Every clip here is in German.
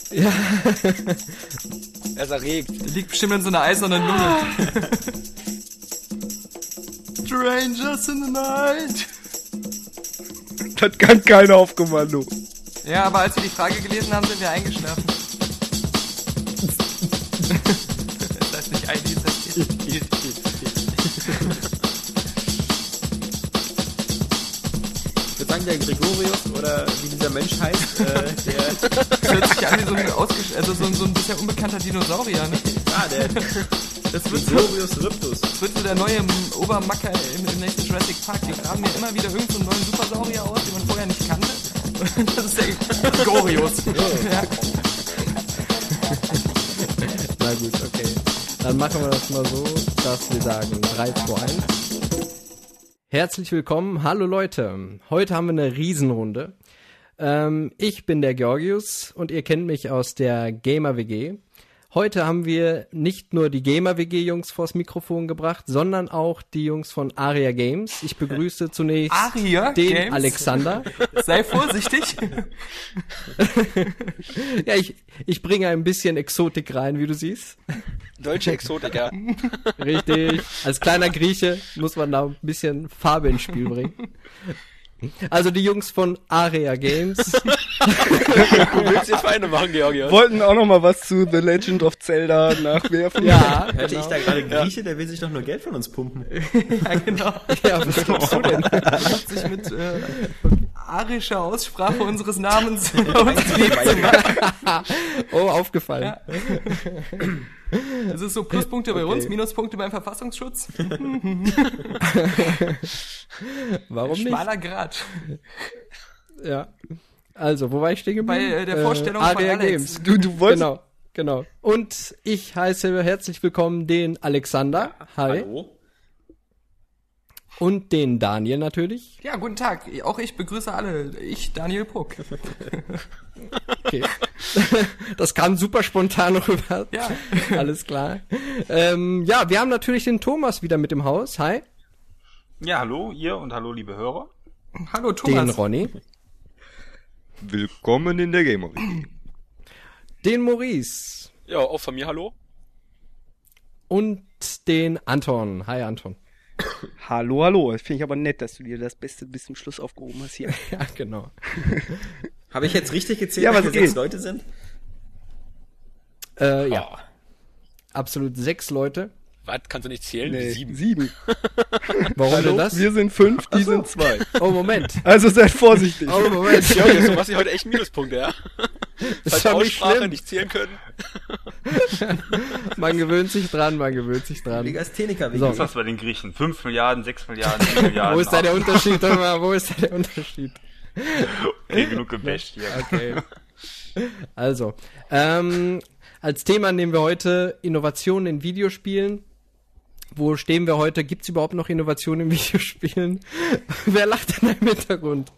Ja. Er ist erregt. Der liegt bestimmt in so einer eisernen Lunge. Strangers in the night. Das kann keiner auf Kommando. Ja, aber als wir die Frage gelesen haben, sind wir eingeschlafen. Das heißt nicht ein, das heißt Ich würde sagen, der Gregorius oder wie dieser Mensch heißt, der... Das hört sich an wie so ein bisher unbekannter Dinosaurier, ne? Das wird Gregorius Riptus. Das wird so der neue Obermacker im nächsten Jurassic Park. Die graben ja immer wieder irgendeinen neuen Supersaurier aus, den man vorher nicht kannte. Das ist der Gregorius. Ja. Na gut, okay. Dann machen wir das mal so, dass wir sagen 3, 2, 1. Herzlich willkommen, hallo Leute. Heute haben wir eine Riesenrunde. Ich bin der Georgius und ihr kennt mich aus der Gamer-WG. Heute haben wir nicht nur die Gamer-WG-Jungs vors Mikrofon gebracht, sondern auch die Jungs von Aria Games. Ich begrüße zunächst Aria den Games? Alexander. Sei vorsichtig. Ja, ich bringe ein bisschen Exotik rein, wie du siehst. Deutsche Exotiker. Richtig. Als kleiner Grieche muss man da ein bisschen Farbe ins Spiel bringen. Also die Jungs von Aria Games. Du willst dir Feinde machen, Georgios. Wollten auch noch mal was zu The Legend of Zelda nachwerfen. Ja, Hörte ich da gerade Grieche, der will sich doch nur Geld von uns pumpen. Ja, genau. Ja, was glaubst du denn? Versucht sich mit arischer Aussprache unseres Namens uns lieb zu machen. Oh, aufgefallen. Ja. Das ist so Pluspunkte bei uns, Minuspunkte beim Verfassungsschutz. Warum nicht? Schmaler Grad. Ja. Also, wo war ich stehen geblieben? Bei der Vorstellung von Aria Alex. Games. Du wolltest... Genau. Und ich heiße herzlich willkommen den Alexander. Hi. Hallo? Und den Daniel natürlich. Ja, guten Tag. Auch ich begrüße alle. Ich, Daniel Puck. Okay. Das kam super spontan rüber. Ja. Alles klar. Ja, wir haben natürlich den Thomas wieder mit im Haus. Hi. Ja, hallo ihr und hallo liebe Hörer. Hallo Den Thomas. Ronny. Willkommen in der Gamer-WG. Den Maurice. Ja, auch von mir hallo. Und den Anton. Hi Anton. Hallo. Das finde ich aber nett, dass du dir das Beste bis zum Schluss aufgehoben hast hier. Ja, genau. Habe ich jetzt richtig gezählt, Ja, dass was wir 6 geht? Leute sind? Ja. Absolut 6 Leute. Was? Kannst du nicht zählen? Nee, 7. 7. Warum Hallo, denn das? wir sind 5, die sind 2. Oh, Moment. Also seid vorsichtig. Oh, Moment. Georgios, du machst dir heute echt Minuspunkte, ja? Das ist Falsche doch nicht Aussprache, schlimm. nicht zählen können. Man gewöhnt sich dran. Legastheniker, wie So. Was bei den Griechen? 5 Milliarden, 6 Milliarden, 7 Milliarden. Wo ist da der Unterschied? Sag mal, wo ist da der Unterschied? Okay, genug gebasht hier. Okay. Also, als Thema nehmen wir heute Innovationen in Videospielen. Wo stehen wir heute? Gibt's überhaupt noch Innovationen in Videospielen? Wer lacht denn da im Hintergrund?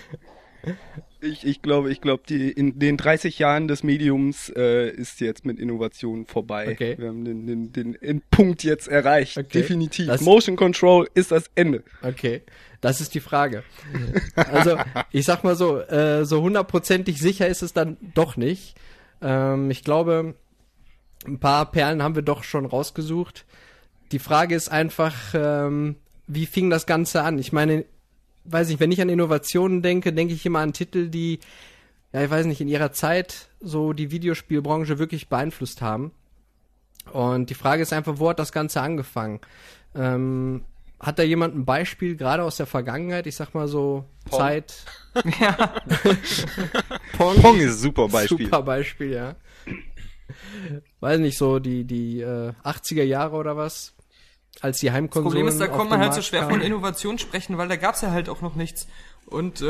Ich glaube, in den 30 Jahren des Mediums ist jetzt mit Innovation vorbei. Okay. Wir haben den Endpunkt jetzt erreicht. Okay. Definitiv. Das- Motion Control ist das Ende. Okay, das ist die Frage. Also, ich sag mal so, so hundertprozentig sicher ist es dann doch nicht. Ich glaube, ein paar Perlen haben wir doch schon rausgesucht. Die Frage ist einfach, wie fing das Ganze an? Ich meine, weiß nicht, wenn ich an Innovationen denke, denke ich immer an Titel, die, ja, ich weiß nicht, in ihrer Zeit so die Videospielbranche wirklich beeinflusst haben. Und die Frage ist einfach, wo hat das Ganze angefangen? Hat da jemand ein Beispiel, gerade aus der Vergangenheit? Ich sag mal so, Pong. Zeit. Ja. Pong ist ein super Beispiel. Super Beispiel, ja. Weiß nicht, so die 80er Jahre oder was? Als die Das Heimkonsolen Problem ist, da auf kann man den halt so Markt schwer kamen. von Innovation sprechen, weil da gab's ja halt auch noch nichts. Und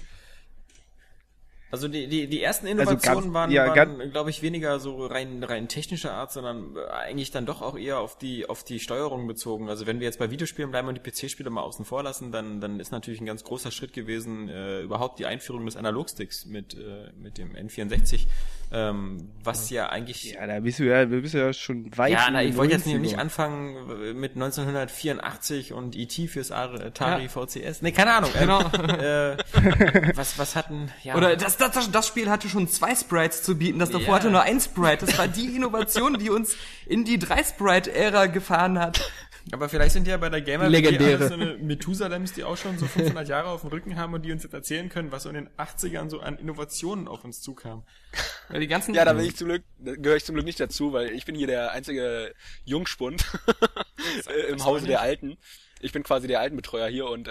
Also die ersten Also Innovationen ganz- waren glaube ich, weniger so rein technischer Art, sondern eigentlich dann doch auch eher auf die Steuerung bezogen. Also wenn wir jetzt bei Videospielen bleiben und die PC-Spiele mal außen vor lassen, dann ist natürlich ein ganz großer Schritt gewesen, überhaupt die Einführung des Analogsticks mit dem N64. Was ja eigentlich... Ja, da bist du ja schon weit. Ja, in ich den wollte jetzt 90ern. nicht anfangen mit 1984 und E.T. fürs Atari VCS. Nee, keine Ahnung. Genau. Was hatten... Ja. Oder das Spiel hatte schon 2 Sprites zu bieten, das davor hatte nur 1 Sprite. Das war die Innovation, die uns in die 3-Sprite-Ära gefahren hat. Aber vielleicht sind ja bei der Gamer Legendäre. so eine Methusalems, die auch schon so 500 Jahre auf dem Rücken haben und die uns jetzt erzählen können, was so in den 80ern so an Innovationen auf uns zukam. Weil die ganzen Ja, da gehöre ich zum Glück nicht dazu, weil ich bin hier der einzige Jungspund im Hause der Alten. Ich bin quasi der Altenbetreuer hier und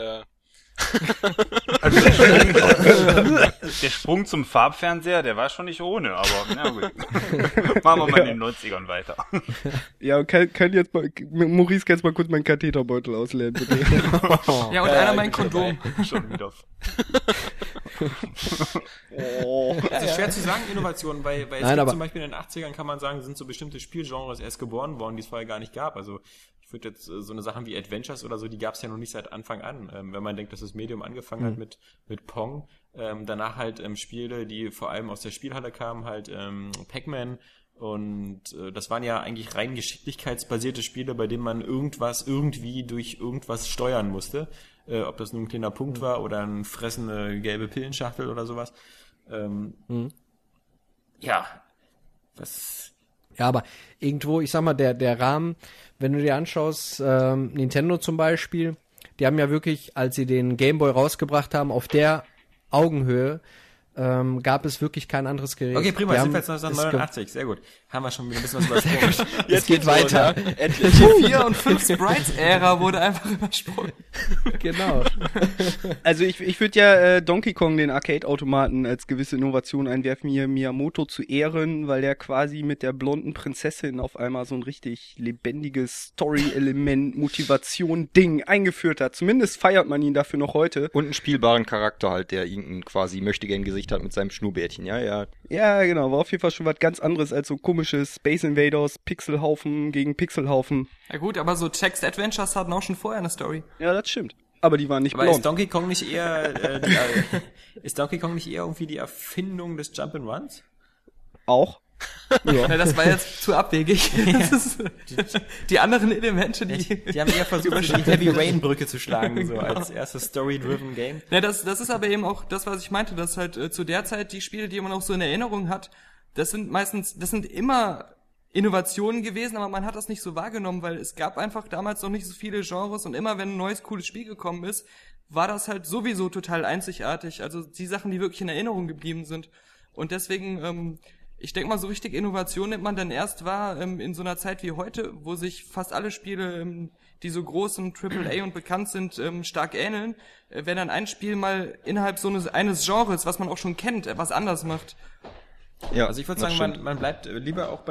Also der Sprung zum Farbfernseher, der war schon nicht ohne, aber na gut. Machen wir mal in den 90ern weiter. Ja, kann jetzt mal, Maurice, kannst mal kurz meinen Katheterbeutel ausleeren, bitte? Ja, und einer mein Kondom. Schon wieder. Es ist schwer zu sagen, Innovationen, weil es Nein, gibt aber- zum Beispiel in den 80ern, kann man sagen, sind so bestimmte Spielgenres erst geboren worden, die es vorher gar nicht gab. Also ich würde jetzt so eine Sachen wie Adventures oder so, die gab es ja noch nicht seit Anfang an. Wenn man denkt, dass das Medium angefangen hat mit Pong, danach halt Spiele, die vor allem aus der Spielhalle kamen, halt Pac-Man. Und das waren ja eigentlich rein geschicklichkeitsbasierte Spiele, bei denen man irgendwas irgendwie durch irgendwas steuern musste. Ob das nun ein kleiner Punkt war oder ein fressende gelbe Pillenschachtel oder sowas. Ja, was... Ja, aber irgendwo, ich sag mal, der Rahmen, wenn du dir anschaust, Nintendo zum Beispiel, die haben ja wirklich, als sie den Game Boy rausgebracht haben, auf der Augenhöhe, gab es wirklich kein anderes Gerät. Okay, prima, Die sind wir haben jetzt es 1989, sehr gut. Haben wir schon wieder ein bisschen was übersprungen. Jetzt geht weiter. So, ne? Endlich. Die 4 und 5 Sprites-Ära wurde einfach übersprungen. Genau. Also ich würde ja Donkey Kong, den Arcade-Automaten, als gewisse Innovation einwerfen, hier Miyamoto zu ehren, weil der quasi mit der blonden Prinzessin auf einmal so ein richtig lebendiges Story-Element, Motivation-Ding eingeführt hat. Zumindest feiert man ihn dafür noch heute. Und einen spielbaren Charakter halt, der irgendein quasi Möchtegern-Gesicht hat mit seinem Schnurrbärtchen, ja. Ja, genau, war auf jeden Fall schon was ganz anderes als so komische Space Invaders, Pixelhaufen gegen Pixelhaufen. Ja gut, aber so Text Adventures hatten auch schon vorher eine Story. Ja, das stimmt. Aber die waren nicht Aber blond. ist Donkey Kong nicht eher ist Donkey Kong nicht eher irgendwie die Erfindung des Jump'n'Runs? Auch. Ja, das war jetzt zu abwegig. Das ist, die anderen Elemente, Die haben eher versucht, die Heavy Rain Brücke zu schlagen, so als erstes Story-driven Game. Ja, das ist aber eben auch das, was ich meinte, dass halt zu der Zeit die Spiele, die man auch so in Erinnerung hat, das sind immer Innovationen gewesen, aber man hat das nicht so wahrgenommen, weil es gab einfach damals noch nicht so viele Genres und immer wenn ein neues, cooles Spiel gekommen ist, war das halt sowieso total einzigartig. Also die Sachen, die wirklich in Erinnerung geblieben sind. Und deswegen, ich denke mal, so richtig Innovation nimmt man dann erst wahr in so einer Zeit wie heute, wo sich fast alle Spiele, die so groß und AAA und bekannt sind, stark ähneln, wenn dann ein Spiel mal innerhalb so eines Genres, was man auch schon kennt, etwas anders macht. Ja, Also ich würde das sagen, stimmt. man bleibt lieber auch bei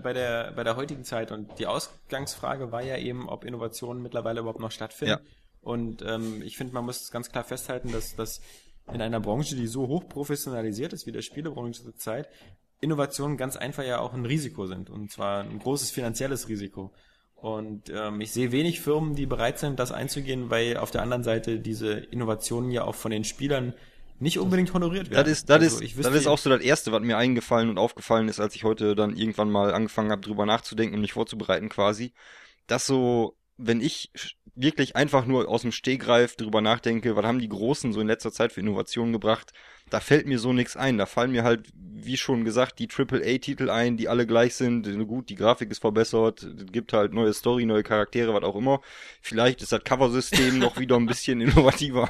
der heutigen Zeit. Und die Ausgangsfrage war ja eben, ob Innovationen mittlerweile überhaupt noch stattfinden. Ja. Und ich finde, man muss ganz klar festhalten, dass in einer Branche, die so hoch professionalisiert ist wie der Spielebranche zur Zeit, Innovationen ganz einfach ja auch ein Risiko sind. Und zwar ein großes finanzielles Risiko. Und ich sehe wenig Firmen, die bereit sind, das einzugehen, weil auf der anderen Seite diese Innovationen ja auch von den Spielern nicht unbedingt honoriert werden. Das ist auch so das Erste, was mir eingefallen und aufgefallen ist, als ich heute dann irgendwann mal angefangen habe, drüber nachzudenken und mich vorzubereiten quasi, dass so, wenn ich wirklich einfach nur aus dem Stegreif drüber nachdenke, was haben die Großen so in letzter Zeit für Innovationen gebracht, da fällt mir so nichts ein. Da fallen mir halt, wie schon gesagt, die AAA-Titel ein, die alle gleich sind. Gut, die Grafik ist verbessert, es gibt halt neue Story, neue Charaktere, was auch immer. Vielleicht ist das Coversystem noch wieder ein bisschen innovativer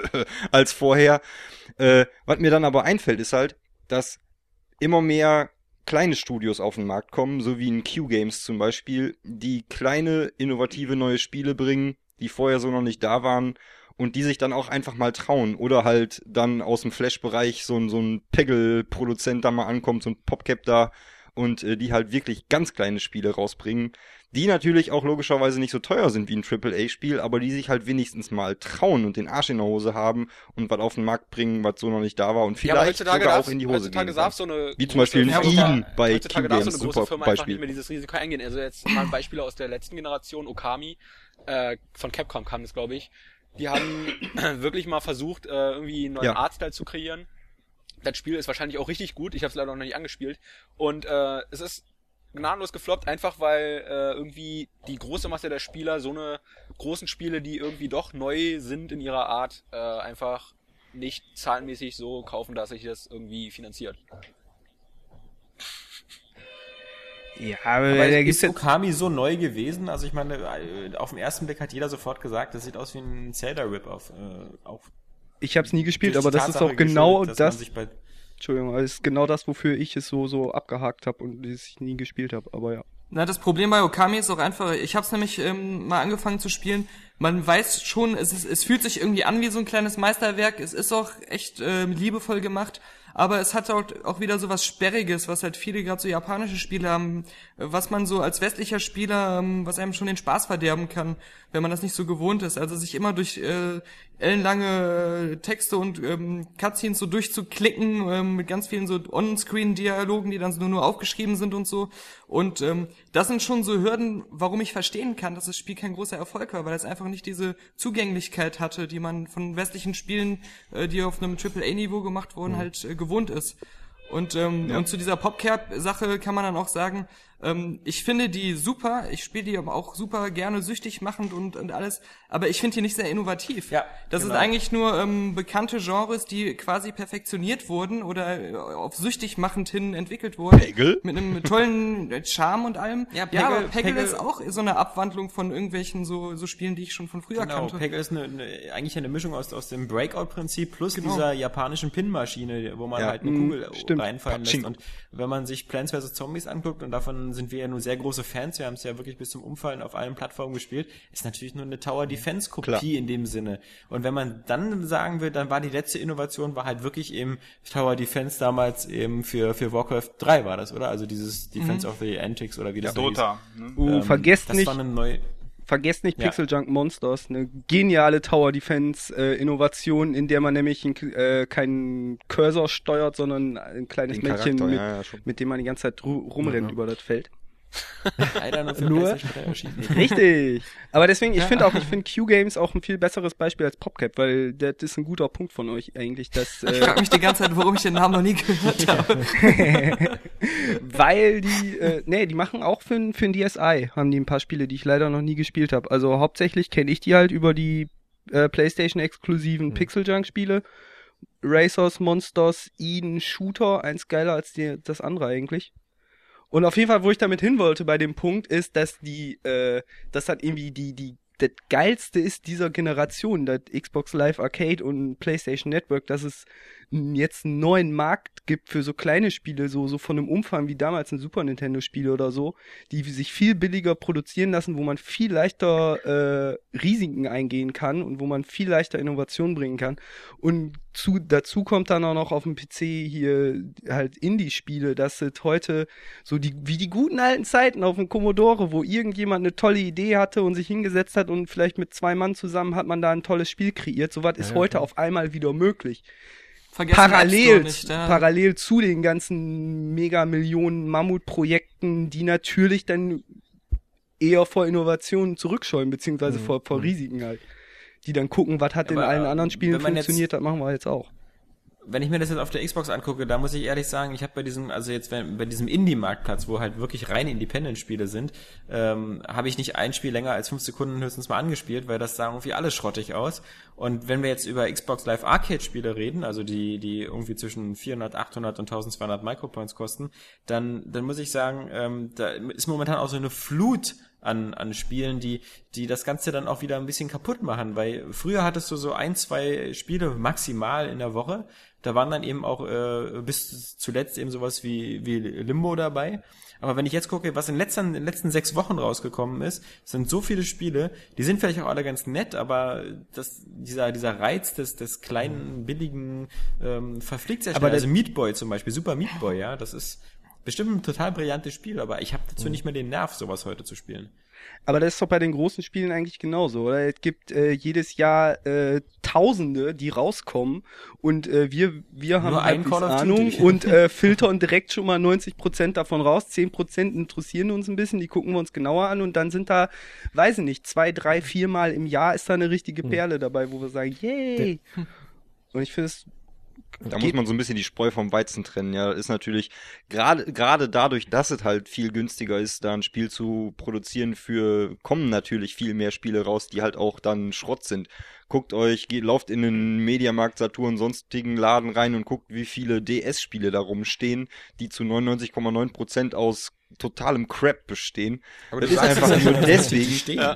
als vorher. Was mir dann aber einfällt, ist halt, dass immer mehr kleine Studios auf den Markt kommen, so wie in Q-Games zum Beispiel, die kleine, innovative neue Spiele bringen, die vorher so noch nicht da waren und die sich dann auch einfach mal trauen oder halt dann aus dem Flash-Bereich so ein Peggle-Produzent da mal ankommt, so ein PopCap da und die halt wirklich ganz kleine Spiele rausbringen, die natürlich auch logischerweise nicht so teuer sind wie ein AAA-Spiel, aber die sich halt wenigstens mal trauen und den Arsch in der Hose haben und was auf den Markt bringen, was so noch nicht da war und vielleicht sogar auch in die Hose gehen. Darf so eine wie zum Beispiel ein große Eden bei heutzutage darf so Q-Games, eine große super Firma einfach nicht Beispiel. mehr dieses Risiko eingehen. Also jetzt mal Beispiele aus der letzten Generation, Okami, von Capcom kam das, glaube ich. Die haben wirklich mal versucht, irgendwie einen neuen Ja. Artstyle zu kreieren. Das Spiel ist wahrscheinlich auch richtig gut. Ich habe es leider noch nicht angespielt. Und es ist gnadenlos gefloppt, einfach weil irgendwie die große Masse der Spieler so eine großen Spiele, die irgendwie doch neu sind in ihrer Art, einfach nicht zahlenmäßig so kaufen, dass sich das irgendwie finanziert. Ja, aber Aber da ist gibt's jetzt... Okami so neu gewesen? Also ich meine, auf den ersten Blick hat jeder sofort gesagt, das sieht aus wie ein Zelda-Rip-Off. Auch Ich hab's nie gespielt, durch aber die das ist Tatsache auch genau geschuldet, dass man das... sich bei Entschuldigung, das ist genau das, wofür ich es so abgehakt habe und das ich nie gespielt habe, aber ja. Na, das Problem bei Okami ist auch einfach, ich hab's nämlich mal angefangen zu spielen, man weiß schon, es fühlt sich irgendwie an wie so ein kleines Meisterwerk, es ist auch echt liebevoll gemacht, aber es hat auch wieder so was Sperriges, was halt viele gerade so japanische Spiele haben, was man so als westlicher Spieler, was einem schon den Spaß verderben kann, wenn man das nicht so gewohnt ist. Also sich immer durch ellenlange Texte und Cutscenes so durchzuklicken, mit ganz vielen so On-Screen-Dialogen, die dann so nur aufgeschrieben sind und so. Und das sind schon so Hürden, warum ich verstehen kann, dass das Spiel kein großer Erfolg war, weil es einfach nicht diese Zugänglichkeit hatte, die man von westlichen Spielen, die auf einem AAA-Niveau gemacht wurden, halt gewohnt ist. Und zu dieser PopCap-Sache kann man dann auch sagen, ich finde die super, ich spiele die aber auch super gerne süchtig machend und alles, aber ich finde die nicht sehr innovativ. Ja, das genau. ist eigentlich nur bekannte Genres, die quasi perfektioniert wurden oder auf süchtig machend hin entwickelt wurden. Peggle? Mit einem tollen Charme und allem. Ja, aber Peggle Peggle ist auch so eine Abwandlung von irgendwelchen so Spielen, die ich schon von früher Genau, kannte. Peggle ist eigentlich eine Mischung aus dem Breakout-Prinzip plus Genau. dieser japanischen Pin-Maschine, wo man Ja. halt eine Kugel Stimmt. reinfallen lässt. Paching. Und wenn man sich Plants vs. Zombies anguckt, und davon sind wir ja nur sehr große Fans, wir haben es ja wirklich bis zum Umfallen auf allen Plattformen gespielt, ist natürlich nur eine Tower-Defense-Kopie Klar. in dem Sinne. Und wenn man dann sagen will, dann war die letzte Innovation, war halt wirklich eben Tower-Defense damals eben für Warcraft 3 war das, oder? Also dieses Defense of the Antics oder wie das da hieß. Dota. Ne? Vergesst das nicht, war eine neue... Vergesst nicht Ja. Pixel Junk Monsters, eine geniale Tower Defense Innovation, in der man nämlich keinen Cursor steuert, sondern ein kleines Den Männchen, Charakter, mit, ja, schon. mit dem man die ganze Zeit rumrennt über das Feld. Leider nur für Nur- PlayStation 3 erschienen. Richtig. Aber deswegen, ich finde Q-Games auch ein viel besseres Beispiel als PopCap, weil das ist ein guter Punkt von euch eigentlich, dass Ich frage mich die ganze Zeit, warum ich den Namen noch nie gehört habe. weil die machen auch für ein DSi, haben die ein paar Spiele, die ich leider noch nie gespielt habe. Also hauptsächlich kenne ich die halt über die PlayStation-exklusiven Pixel Junk-Spiele. Racers, Monsters, Eden, Shooter, eins geiler als das andere eigentlich. Und auf jeden Fall, wo ich damit hin wollte bei dem Punkt, ist, dass das hat irgendwie das Geilste ist dieser Generation, das Xbox Live Arcade und PlayStation Network, dass es jetzt einen neuen Markt gibt für so kleine Spiele, so von einem Umfang wie damals ein Super Nintendo Spiele oder so, die sich viel billiger produzieren lassen, wo man viel leichter Risiken eingehen kann und wo man viel leichter Innovation bringen kann. Und dazu kommt dann auch noch auf dem PC hier halt Indie-Spiele, das sind heute so wie die guten alten Zeiten auf dem Commodore, wo irgendjemand eine tolle Idee hatte und sich hingesetzt hat und vielleicht mit 2 Mann zusammen hat man da ein tolles Spiel kreiert. Sowas ist heute auf einmal wieder möglich. Vergessen App Store Parallel, nicht, ja. parallel zu den ganzen Mega-Millionen Mammutprojekten, die natürlich dann eher vor Innovationen zurückscheuen, beziehungsweise vor Risiken halt. Die dann gucken, was hat in Aber, allen anderen Spielen wenn man jetzt- funktioniert, das machen wir jetzt auch. Wenn ich mir das jetzt auf der Xbox angucke, da muss ich ehrlich sagen, ich habe bei diesem Indie-Marktplatz, wo halt wirklich rein Independent-Spiele sind, habe ich nicht ein Spiel länger als 5 Sekunden höchstens mal angespielt, weil das sah irgendwie alles schrottig aus. Und wenn wir jetzt über Xbox Live Arcade-Spiele reden, also die irgendwie zwischen 400, 800 und 1200 Micropoints kosten, dann muss ich sagen, da ist momentan auch so eine Flut an Spielen, die das Ganze dann auch wieder ein bisschen kaputt machen, weil früher hattest du so 1, 2 Spiele maximal in der Woche, da waren dann eben auch bis zuletzt eben sowas wie Limbo dabei. Aber wenn ich jetzt gucke, was in den letzten 6 Wochen rausgekommen ist, sind so viele Spiele, die sind vielleicht auch alle ganz nett, aber dieser Reiz des kleinen, billigen verfliegt sehr schnell. Aber Also Meat Boy zum Beispiel, Super Meat Boy, ja, das ist bestimmt ein total brillantes Spiel, aber ich habe dazu nicht mehr den Nerv, sowas heute zu spielen. Aber das ist doch bei den großen Spielen eigentlich genauso, oder? Es gibt jedes Jahr Tausende, die rauskommen und wir haben Nur ein halbwegs Call of Ahnung Duty. und filtern direkt schon mal 90% davon raus, 10% interessieren uns ein bisschen, die gucken wir uns genauer an und dann sind da, weiß ich nicht, 2, 3, 4 Mal im Jahr ist da eine richtige Perle dabei, wo wir sagen, yay! Und ich finde es Da muss man so ein bisschen die Spreu vom Weizen trennen, ja. Ist natürlich, gerade dadurch, dass es halt viel günstiger ist, da ein Spiel zu produzieren kommen natürlich viel mehr Spiele raus, die halt auch dann Schrott sind. Lauft in den Mediamarkt, Saturn, sonstigen Laden rein und guckt, wie viele DS-Spiele da rumstehen, die zu 99,9% aus totalem Crap bestehen. Aber das du ist sagst, einfach es nur ja deswegen. Ja.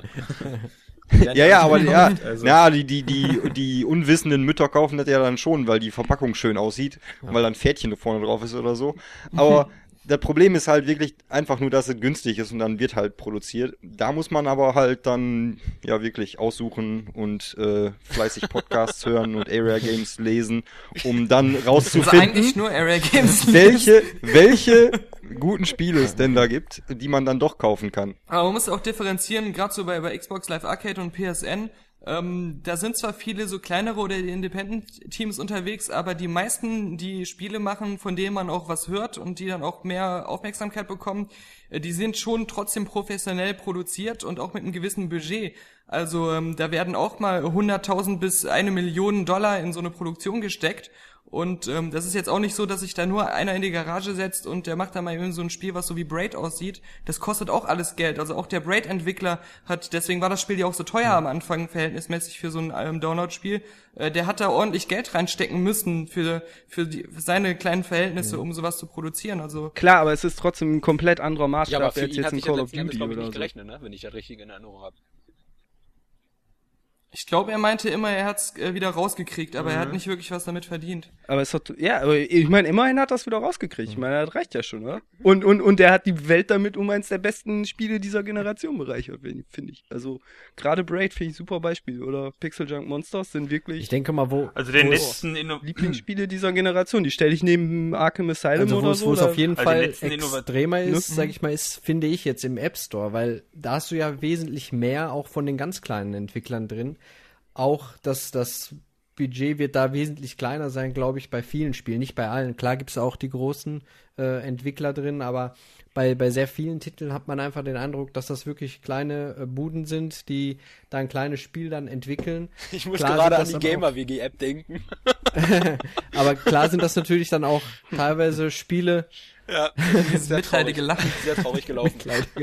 Die unwissenden Mütter kaufen das ja dann schon, weil die Verpackung schön aussieht und weil dann ein Pferdchen vorne drauf ist oder so. Aber das Problem ist halt wirklich einfach nur, dass es günstig ist und dann wird halt produziert. Da muss man aber halt dann ja wirklich aussuchen und fleißig Podcasts hören und Area Games lesen, um dann Also rauszufinden, eigentlich nur Area Games. welche guten Spiele es denn da gibt, die man dann doch kaufen kann. Aber man muss auch differenzieren, gerade so bei Xbox Live Arcade und PSN. Da sind zwar viele so kleinere oder Independent-Teams unterwegs, aber die meisten, die Spiele machen, von denen man auch was hört und die dann auch mehr Aufmerksamkeit bekommen, die sind schon trotzdem professionell produziert und auch mit einem gewissen Budget. Also da werden auch mal 100.000 bis 1 Million Dollar in so eine Produktion gesteckt. Und das ist jetzt auch nicht so, dass sich da nur einer in die Garage setzt und der macht da mal irgendwie so ein Spiel, was so wie Braid aussieht. Das kostet auch alles Geld. Also auch der Braid-Entwickler deswegen war das Spiel ja auch so teuer am Anfang verhältnismäßig für so ein Download-Spiel. Der hat da ordentlich Geld reinstecken müssen für seine kleinen Verhältnisse, um sowas zu produzieren. Also Klar, aber es ist trotzdem ein komplett anderer Maßstab Ja, aber für als ihn jetzt hat ein sich das Call of letzten Endes, Duty glaube ich, oder nicht so. gerechnet, ne? Wenn ich das richtig in Erinnerung habe. ich glaube, er meinte immer, er hat's wieder rausgekriegt, aber er hat nicht wirklich was damit verdient. Aber aber ich meine, immerhin hat er es wieder rausgekriegt. Ich meine, das reicht ja schon, oder? Und er hat die Welt damit um eins der besten Spiele dieser Generation bereichert, finde ich. Also, gerade Braid finde ich super Beispiel, oder Pixel Junk Monsters sind wirklich Ich denke mal, Also den letzten Lieblingsspiele dieser Generation. Die stelle ich neben Arkham Asylum also oder wo so. es auf jeden Also die Fall letzten extremer ist, sag ich mal, finde ich jetzt im App Store, weil da hast du ja wesentlich mehr auch von den ganz kleinen Entwicklern drin. Auch das Budget wird da wesentlich kleiner sein, glaube ich, bei vielen Spielen, nicht bei allen. Klar gibt es auch die großen Entwickler drin, aber bei sehr vielen Titeln hat man einfach den Eindruck, dass das wirklich kleine Buden sind, die da ein kleines Spiel dann entwickeln. Ich muss Klar gerade sind an das die dann auch- Gamer-WG-App denken. Aber klar sind das natürlich dann auch teilweise Spiele, Ja, Dieses mitleidige Lachen. sehr traurig gelaufen.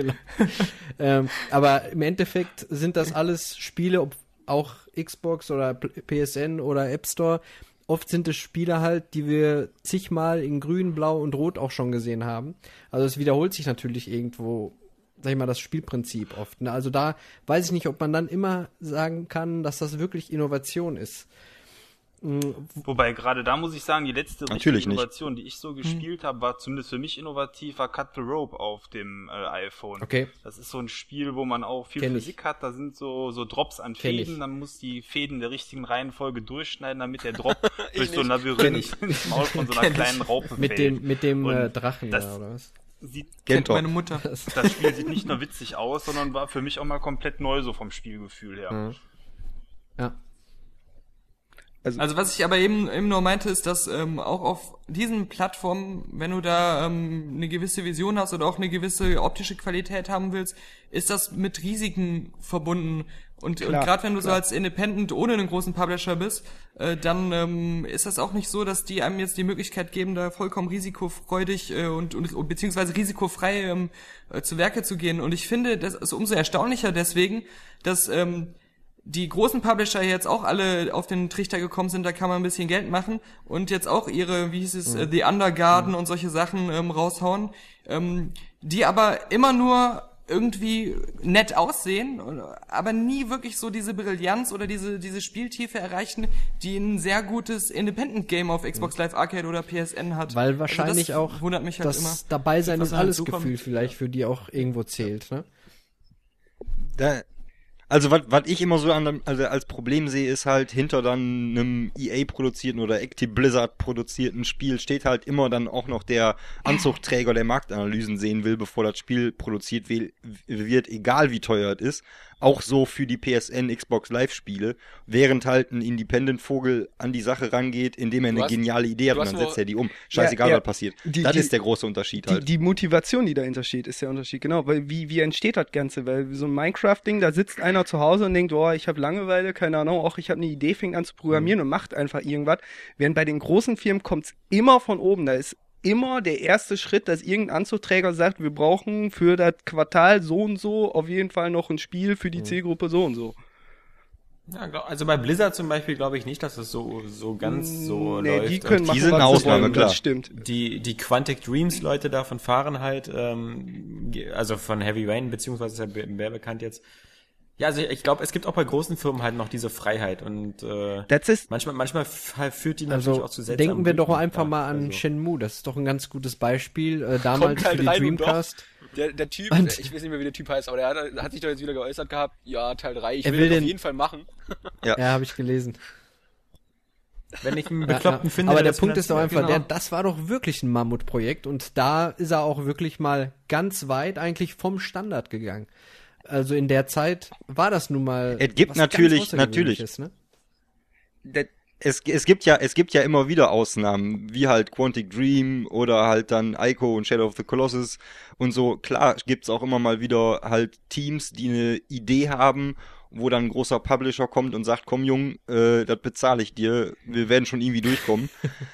aber im Endeffekt sind das alles Spiele, auch Xbox oder PSN oder App Store. Oft sind es Spiele halt, die wir zigmal in Grün, Blau und Rot auch schon gesehen haben. Also es wiederholt sich natürlich irgendwo, sag ich mal, das Spielprinzip oft. Ne? Also da weiß ich nicht, ob man dann immer sagen kann, dass das wirklich Innovation ist. Wobei gerade da muss ich sagen, die letzte Natürlich nicht. Innovation, die ich so gespielt habe, war zumindest für mich innovativ, war Cut the Rope auf dem iPhone. Okay. Das ist so ein Spiel, wo man auch viel Kenn ich. Physik hat, da sind so Drops an Kenn Fäden, ich. dann muss die Fäden der richtigen Reihenfolge durchschneiden, damit der Drop durch so ein nicht. Labyrinth ins Maul von so einer kleinen Raupe Mit fällt. dem Und Drachen das- da, oder was? Sieht, Kennt Gentor. meine Mutter. das Spiel sieht nicht nur witzig aus, sondern war für mich auch mal komplett neu so vom Spielgefühl her. Ja. Also was ich aber eben nur meinte, ist, dass auch auf diesen Plattformen, wenn du da eine gewisse Vision hast oder auch eine gewisse optische Qualität haben willst, ist das mit Risiken verbunden. Und gerade wenn du so als Independent ohne einen großen Publisher bist, dann ist das auch nicht so, dass die einem jetzt die Möglichkeit geben, da vollkommen risikofreudig und beziehungsweise risikofrei zu Werke zu gehen. Und ich finde, das ist umso erstaunlicher deswegen, dass die großen Publisher jetzt auch alle auf den Trichter gekommen sind, da kann man ein bisschen Geld machen und jetzt auch ihre, wie hieß es, The Undergarden und solche Sachen raushauen, die aber immer nur irgendwie nett aussehen, aber nie wirklich so diese Brillanz oder diese Spieltiefe erreichen, die ein sehr gutes Independent-Game auf Xbox Live Arcade oder PSN hat. Weil wahrscheinlich also auch das wundert mich halt das immer. Dabeisein Was ist halt alles so kommt. Gefühl vielleicht für die auch irgendwo zählt, ne? Also was ich immer so als Problem sehe, ist halt hinter dann einem EA produzierten oder Active Blizzard produzierten Spiel steht halt immer dann auch noch der Anzugträger, der Marktanalysen sehen will, bevor das Spiel produziert wird, egal wie teuer es ist. auch so für die PSN, Xbox Live-Spiele, während halt ein Independent-Vogel an die Sache rangeht, indem er eine geniale Idee hat und dann setzt er die um. Scheißegal, was passiert. Das ist der große Unterschied halt. Die Motivation, die dahinter steht, ist der Unterschied, genau. Weil wie entsteht das Ganze? Weil so ein Minecraft-Ding, da sitzt einer zu Hause und denkt, oh, ich habe Langeweile, keine Ahnung, auch ich habe eine Idee, fängt an zu programmieren und macht einfach irgendwas. Während bei den großen Firmen kommt's immer von oben. Da ist immer der erste Schritt, dass irgendein Anzugträger sagt, wir brauchen für das Quartal so und so auf jeden Fall noch ein Spiel für die Zielgruppe so und so. Ja, also bei Blizzard zum Beispiel glaube ich nicht, dass es so ganz so läuft. Die können machen, die sind eine Ausnahme, klar. Das stimmt. Die Quantic Dreams Leute da von Fahrenheit, also von Heavy Rain, beziehungsweise ist ja mehr bekannt jetzt. Ja, also ich glaube, es gibt auch bei großen Firmen halt noch diese Freiheit und manchmal führt die natürlich auch zu seltsamen denken wir doch Blüten. einfach mal an Shenmue, das ist doch ein ganz gutes Beispiel, damals Kommt halt für die rein und Dreamcast. Der Typ, Und- ich weiß nicht mehr, wie der Typ heißt, aber der hat sich doch jetzt wieder geäußert gehabt, ja, Teil 3, ich Er will will den auf den- jeden Fall machen. Ja, habe ich gelesen. Wenn ich einen Bekloppten finde, aber der der das Punkt ist doch einfach, genau. das war doch wirklich ein Mammutprojekt und da ist er auch wirklich mal ganz weit eigentlich vom Standard gegangen. Also in der Zeit war das nun mal Es gibt was natürlich- ganz Außergewöhnliches, ne? Es gibt ja immer wieder Ausnahmen, wie halt Quantic Dream oder halt dann Ico und Shadow of the Colossus und so. Klar gibt's auch immer mal wieder halt Teams, die eine Idee haben, wo dann ein großer Publisher kommt und sagt, komm Jung, das bezahle ich dir, wir werden schon irgendwie durchkommen.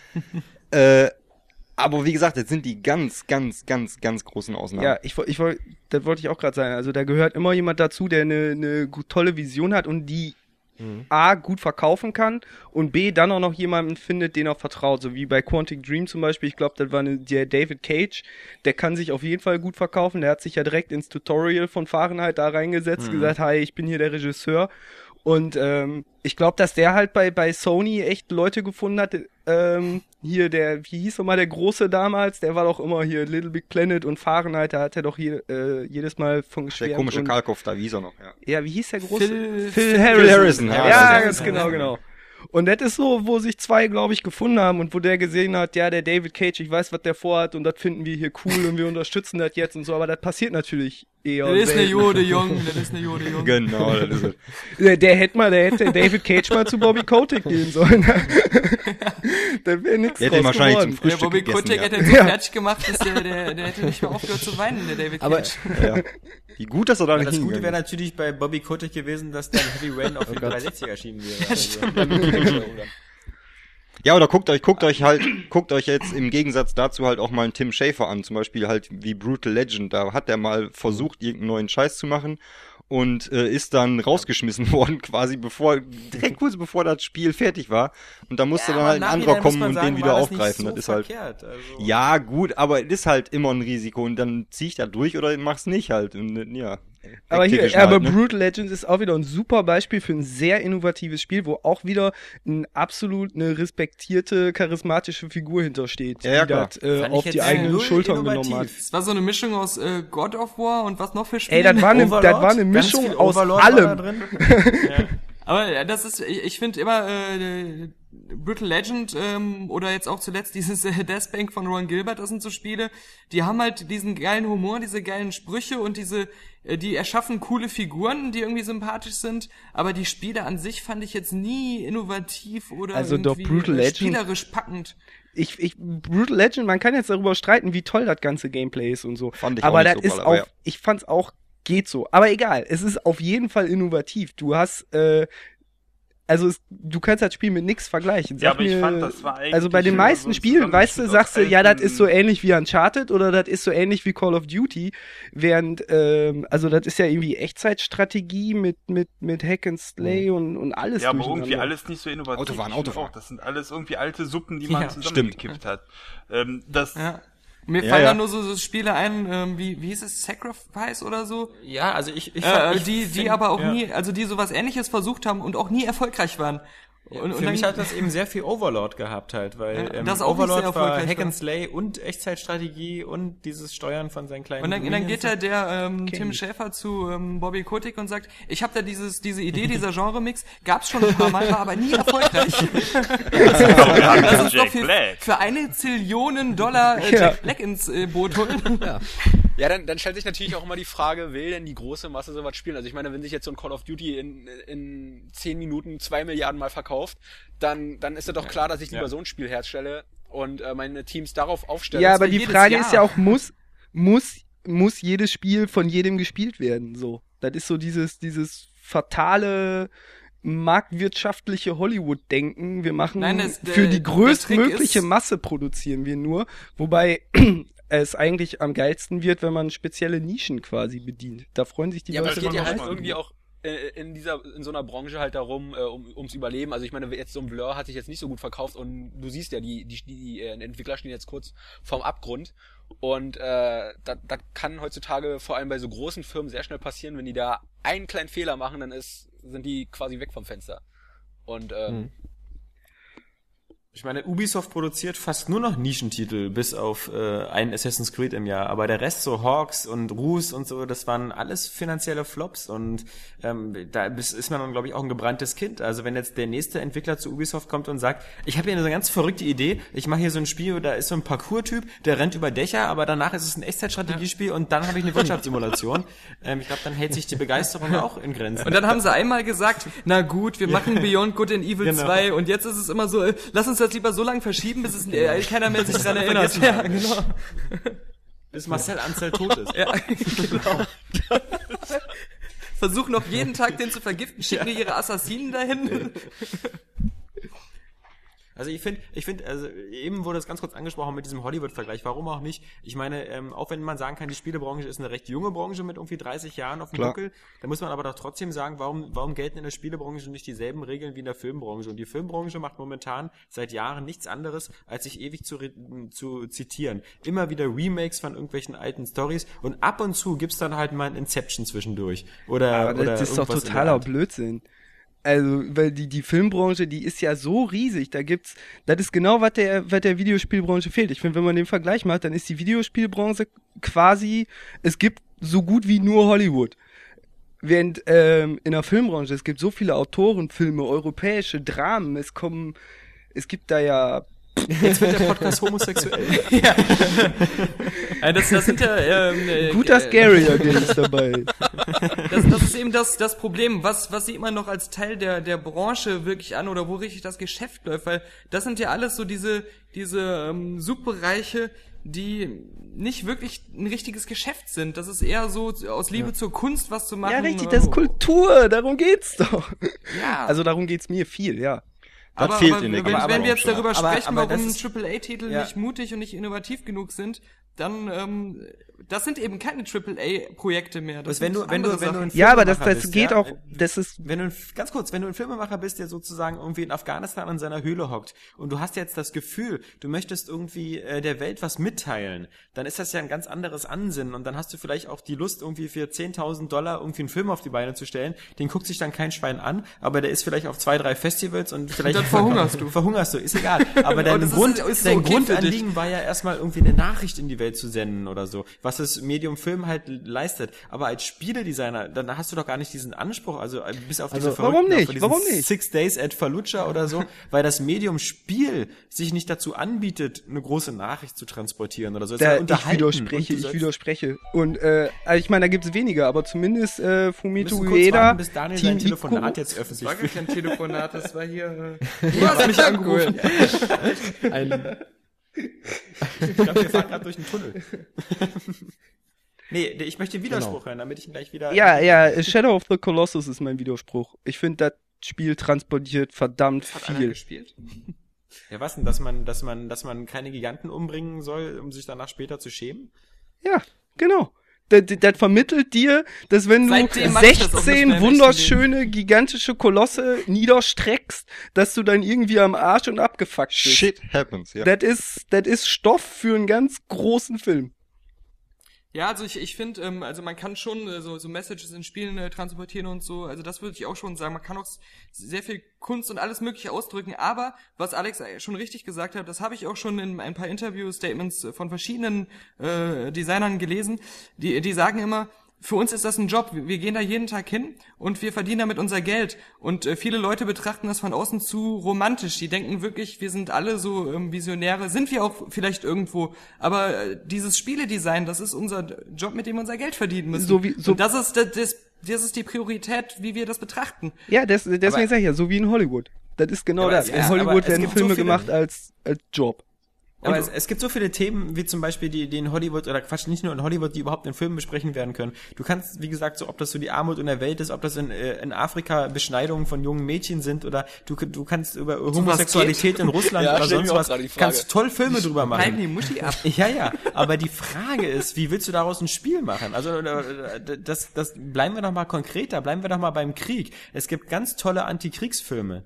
Aber wie gesagt, das sind die ganz großen Ausnahmen. Ja, das wollte ich auch gerade sagen. Also da gehört immer jemand dazu, der eine tolle Vision hat und die A, gut verkaufen kann und B, dann auch noch jemanden findet, den er vertraut. So wie bei Quantic Dream zum Beispiel. Ich glaube, das war der David Cage. Der kann sich auf jeden Fall gut verkaufen. Der hat sich ja direkt ins Tutorial von Fahrenheit da reingesetzt, gesagt, hi, ich bin hier der Regisseur. Und ich glaube, dass der halt bei Sony echt Leute gefunden hat. Hier wie hieß nochmal der Große damals? Der war doch immer hier Little Big Planet und Fahrenheit. Da hat er doch hier jedes Mal von geschwärmt. Der komische und, Karlkopf da, wie hieß er noch? Ja. Ja, wie hieß der Große? Phil Phil Harrison. Ja, Ja, ganz genau. Und das ist so, wo sich zwei, glaube ich, gefunden haben und wo der gesehen hat, ja, der David Cage, ich weiß, was der vorhat und das finden wir hier cool und wir unterstützen das jetzt und so, aber das passiert natürlich eher Das ist eine selten. Jode Jung. Genau, das ist es. Der hätte David Cage mal zu Bobby Kotick gehen sollen. Da wäre nichts Der hätte ihn draus wahrscheinlich geworden. zum Frühstück Der Bobby gegessen. Kotick hätte Ja. ihn so fertig gemacht, dass der hätte nicht mehr aufgehört zu weinen, der David Aber- Cage. Ja. Wie gut, dass er da Ja, nicht das Gute wäre hingegangen natürlich bei Bobby Kotick gewesen, dass dann Heavy Rain auf den 360 erschienen wäre. Also, Ja, oder guckt euch jetzt im Gegensatz dazu halt auch mal einen Tim Schafer an, zum Beispiel halt wie Brutal Legend, da hat er mal versucht, irgendeinen neuen Scheiß zu machen und ist dann rausgeschmissen worden, quasi direkt kurz bevor das Spiel fertig war und da musste dann halt ein anderer kommen und den wieder aufgreifen, das ist halt, verkehrt. Also, ja gut, aber es ist halt immer ein Risiko und dann zieh ich da durch oder mach's nicht halt und ja. Aber Activision aber halt, ne? Brutal Legends ist auch wieder ein super Beispiel für ein sehr innovatives Spiel, wo auch wieder absolut eine respektierte, charismatische Figur hintersteht, Ja, die klar. das Fand auf ich die jetzt eigenen null Schultern innovativ. genommen hat. Es war so eine Mischung aus God of War und was noch für Spiele. Ey, das war eine Ganz Mischung viel aus Overlord war da allem. drin. Aber das ist, ich finde immer Brutal Legend oder jetzt auch zuletzt dieses Deathbank von Ron Gilbert, das sind so Spiele, die haben halt diesen geilen Humor, diese geilen Sprüche und die erschaffen coole Figuren, die irgendwie sympathisch sind, aber die Spiele an sich fand ich jetzt nie innovativ oder Also doch, irgendwie Brutal Legend- spielerisch packend. Brutal Legend, man kann jetzt darüber streiten, wie toll das ganze Gameplay ist und so. Fand ich aber auch das nicht so ist toll, auch, aber ja. ich fand's auch, geht so. Aber egal, es ist auf jeden Fall innovativ. Du hast, du kannst das Spiel mit nix vergleichen. Ja, Sag aber ich mir, fand, das war eigentlich also bei den immer meisten so ein Spielen, weißt du, Zusammenschnitt sagst du, aus ja, das alten- ist so ähnlich wie Uncharted oder das ist so ähnlich wie Call of Duty, während, also das ist ja irgendwie Echtzeitstrategie mit Hack and Slay und alles. Ja, aber irgendwie durcheinander. alles nicht so innovativ. Autofahren, Ich finde Autofahren. auch, das sind alles irgendwie alte Suppen, die man Ja, zusammengekippt hat. Das, Ja. Mir Ja, fallen ja. da nur so Spiele ein, wie hieß es, Sacrifice oder so? Ja, also ich Die find- aber auch ja. nie, also die sowas Ähnliches versucht haben und auch nie erfolgreich waren. Und Für mich hat das eben sehr viel Overlord gehabt halt, weil Ja, das auch nicht Overlord sehr war erfolgreich Hack war. and Slay und Echtzeitstrategie und dieses Steuern von seinen kleinen Und dann Minions. geht da der Tim Schäfer zu Bobby Kotick und sagt, ich habe da diese Idee, dieser Genre-Mix, gab's schon ein paar Mal, war aber nie erfolgreich. aber wir haben Lass ja uns doch Jack Black. für $1 Zillion Jack Black ins Boot holen. Ja. Ja, dann stellt sich natürlich auch immer die Frage, will denn die große Masse sowas spielen? Also ich meine, wenn sich jetzt so ein Call of Duty in 10 Minuten 2 Milliarden Mal verkauft, dann ist es doch klar, dass ich lieber so ein Spiel herstelle und meine Teams darauf aufstelle. Ja, aber die Frage ist ja auch, muss jedes Spiel von jedem gespielt werden? So, das ist so dieses fatale marktwirtschaftliche Hollywood-Denken. Wir machen für die größtmögliche Masse produzieren wir nur, wobei es eigentlich am geilsten wird, wenn man spezielle Nischen quasi bedient. Da freuen sich die Leute. Ja, aber es geht ja halt irgendwie auch in so einer Branche halt darum, ums Überleben. Also ich meine, jetzt so ein Blur hat sich jetzt nicht so gut verkauft und du siehst ja, die Entwickler stehen jetzt kurz vorm Abgrund und das kann heutzutage vor allem bei so großen Firmen sehr schnell passieren, wenn die da einen kleinen Fehler machen, dann sind die quasi weg vom Fenster. Und ich meine, Ubisoft produziert fast nur noch Nischentitel, bis auf einen Assassin's Creed im Jahr. Aber der Rest, so Hawks und Rus und so, das waren alles finanzielle Flops. Und da ist man dann, glaube ich, auch ein gebranntes Kind. Also wenn jetzt der nächste Entwickler zu Ubisoft kommt und sagt, ich habe hier eine ganz verrückte Idee, ich mache hier so ein Spiel, da ist so ein Parkour-Typ, der rennt über Dächer, aber danach ist es ein Echtzeitstrategiespiel und dann habe ich eine Wirtschaftssimulation. Ich glaube, dann hält sich die Begeisterung auch in Grenzen. Und dann haben sie einmal gesagt, na gut, wir machen Beyond Good and Evil 2 und jetzt ist es immer so, lass uns das lieber so lange verschieben, bis es keiner mehr sich dran erinnert. Ja, genau. Bis Marcel Anzel tot ist. Ja, genau. Versuchen noch jeden Tag den zu vergiften, schicken ihre Assassinen dahin. Also ich finde, also eben wurde es ganz kurz angesprochen mit diesem Hollywood-Vergleich. Warum auch nicht? Ich meine, auch wenn man sagen kann, die Spielebranche ist eine recht junge Branche mit irgendwie 30 Jahren auf dem Buckel, da muss man aber doch trotzdem sagen, warum gelten in der Spielebranche nicht dieselben Regeln wie in der Filmbranche? Und die Filmbranche macht momentan seit Jahren nichts anderes, als sich ewig zu zitieren. Immer wieder Remakes von irgendwelchen alten Storys und ab und zu gibt's dann halt mal ein Inception zwischendurch. Oder das ist doch totaler Blödsinn. Also, weil die Filmbranche, die ist ja so riesig, das ist genau, was der Videospielbranche fehlt. Ich finde, wenn man den Vergleich macht, dann ist die Videospielbranche quasi, es gibt so gut wie nur Hollywood. Während in der Filmbranche, es gibt so viele Autorenfilme, europäische Dramen, es gibt da ja... Jetzt wird der Podcast homosexuell. Ja. Das sind ja guter Scarier-Games dabei. Das ist eben das Problem, was sieht man noch als Teil der Branche wirklich an oder wo richtig das Geschäft läuft, weil das sind ja alles so diese Subbereiche, die nicht wirklich ein richtiges Geschäft sind. Das ist eher so aus Liebe zur Kunst was zu machen. Ja, richtig, das ist Kultur, darum geht's doch. Ja. Also darum geht's mir viel, ja. Aber wenn wir jetzt darüber sprechen, warum AAA-Titel nicht mutig und nicht innovativ genug sind, dann das sind eben keine AAA-Projekte mehr. Das wenn du ein ja, aber Filmemacher das geht auch, das ist... wenn du ein Filmemacher bist, der sozusagen irgendwie in Afghanistan in seiner Höhle hockt und du hast jetzt das Gefühl, du möchtest irgendwie der Welt was mitteilen, dann ist das ja ein ganz anderes Ansinnen und dann hast du vielleicht auch die Lust, irgendwie für $10.000 irgendwie einen Film auf die Beine zu stellen, den guckt sich dann kein Schwein an, aber der ist vielleicht auf 2, 3 Festivals und vielleicht... dann verhungerst du, ist egal. Aber dein Grundanliegen war ja erstmal irgendwie eine Nachricht in die Welt zu senden oder so, was das Medium Film halt leistet. Aber als Spieledesigner, dann hast du doch gar nicht diesen Anspruch, also bis auf diese warum nicht? 6 Days at Fallujah oder so, weil das Medium Spiel sich nicht dazu anbietet, eine große Nachricht zu transportieren oder so. Ich widerspreche. Und ich meine, da gibt's weniger, aber zumindest Fumito Ueda, bis Daniel sein Telefonat jetzt öffentlich. Das war gar kein Telefonat, das war hier... Du hast mich angerufen. Ich glaube, wir fahren gerade durch den Tunnel. Nee, ich möchte den Widerspruch hören, damit ich ihn gleich wieder... Ja, Shadow of the Colossus ist mein Widerspruch. Ich finde, das Spiel transportiert verdammt Hat viel. einer gespielt? Ja, was denn, dass man keine Giganten umbringen soll, um sich danach später zu schämen? Ja, genau. Das vermittelt dir, dass wenn du 16 wunderschöne, gigantische Kolosse niederstreckst, dass du dann irgendwie am Arsch und abgefuckt bist. Shit happens, ja. Das ist Stoff für einen ganz großen Film. Ja, also ich finde, also man kann schon so Messages in Spielen transportieren und so, also das würde ich auch schon sagen, man kann auch sehr viel Kunst und alles mögliche ausdrücken, aber was Alex schon richtig gesagt hat, das habe ich auch schon in ein paar Interview-Statements von verschiedenen Designern gelesen, die sagen immer, für uns ist das ein Job. Wir gehen da jeden Tag hin und wir verdienen damit unser Geld. Und viele Leute betrachten das von außen zu romantisch. Die denken wirklich, wir sind alle so Visionäre. Sind wir auch vielleicht irgendwo. Aber dieses Spieledesign, das ist unser Job, mit dem wir unser Geld verdienen müssen. Und das ist die Priorität, wie wir das betrachten. Ja, deswegen sag ich ja, so wie in Hollywood. Das ist genau das. In Hollywood werden Filme gemacht als Job. Aber es gibt so viele Themen, wie zum Beispiel die in Hollywood, oder Quatsch, nicht nur in Hollywood, die überhaupt in Filmen besprechen werden können. Du kannst, wie gesagt, so, ob das so die Armut in der Welt ist, ob das in Afrika Beschneidungen von jungen Mädchen sind, oder du kannst über Homosexualität in Russland oder sonst was, kannst toll Filme drüber machen. Halten die Muschi ab. Ja, aber die Frage ist, wie willst du daraus ein Spiel machen? Also, das bleiben wir doch mal konkreter, bleiben wir doch mal beim Krieg. Es gibt ganz tolle Antikriegsfilme.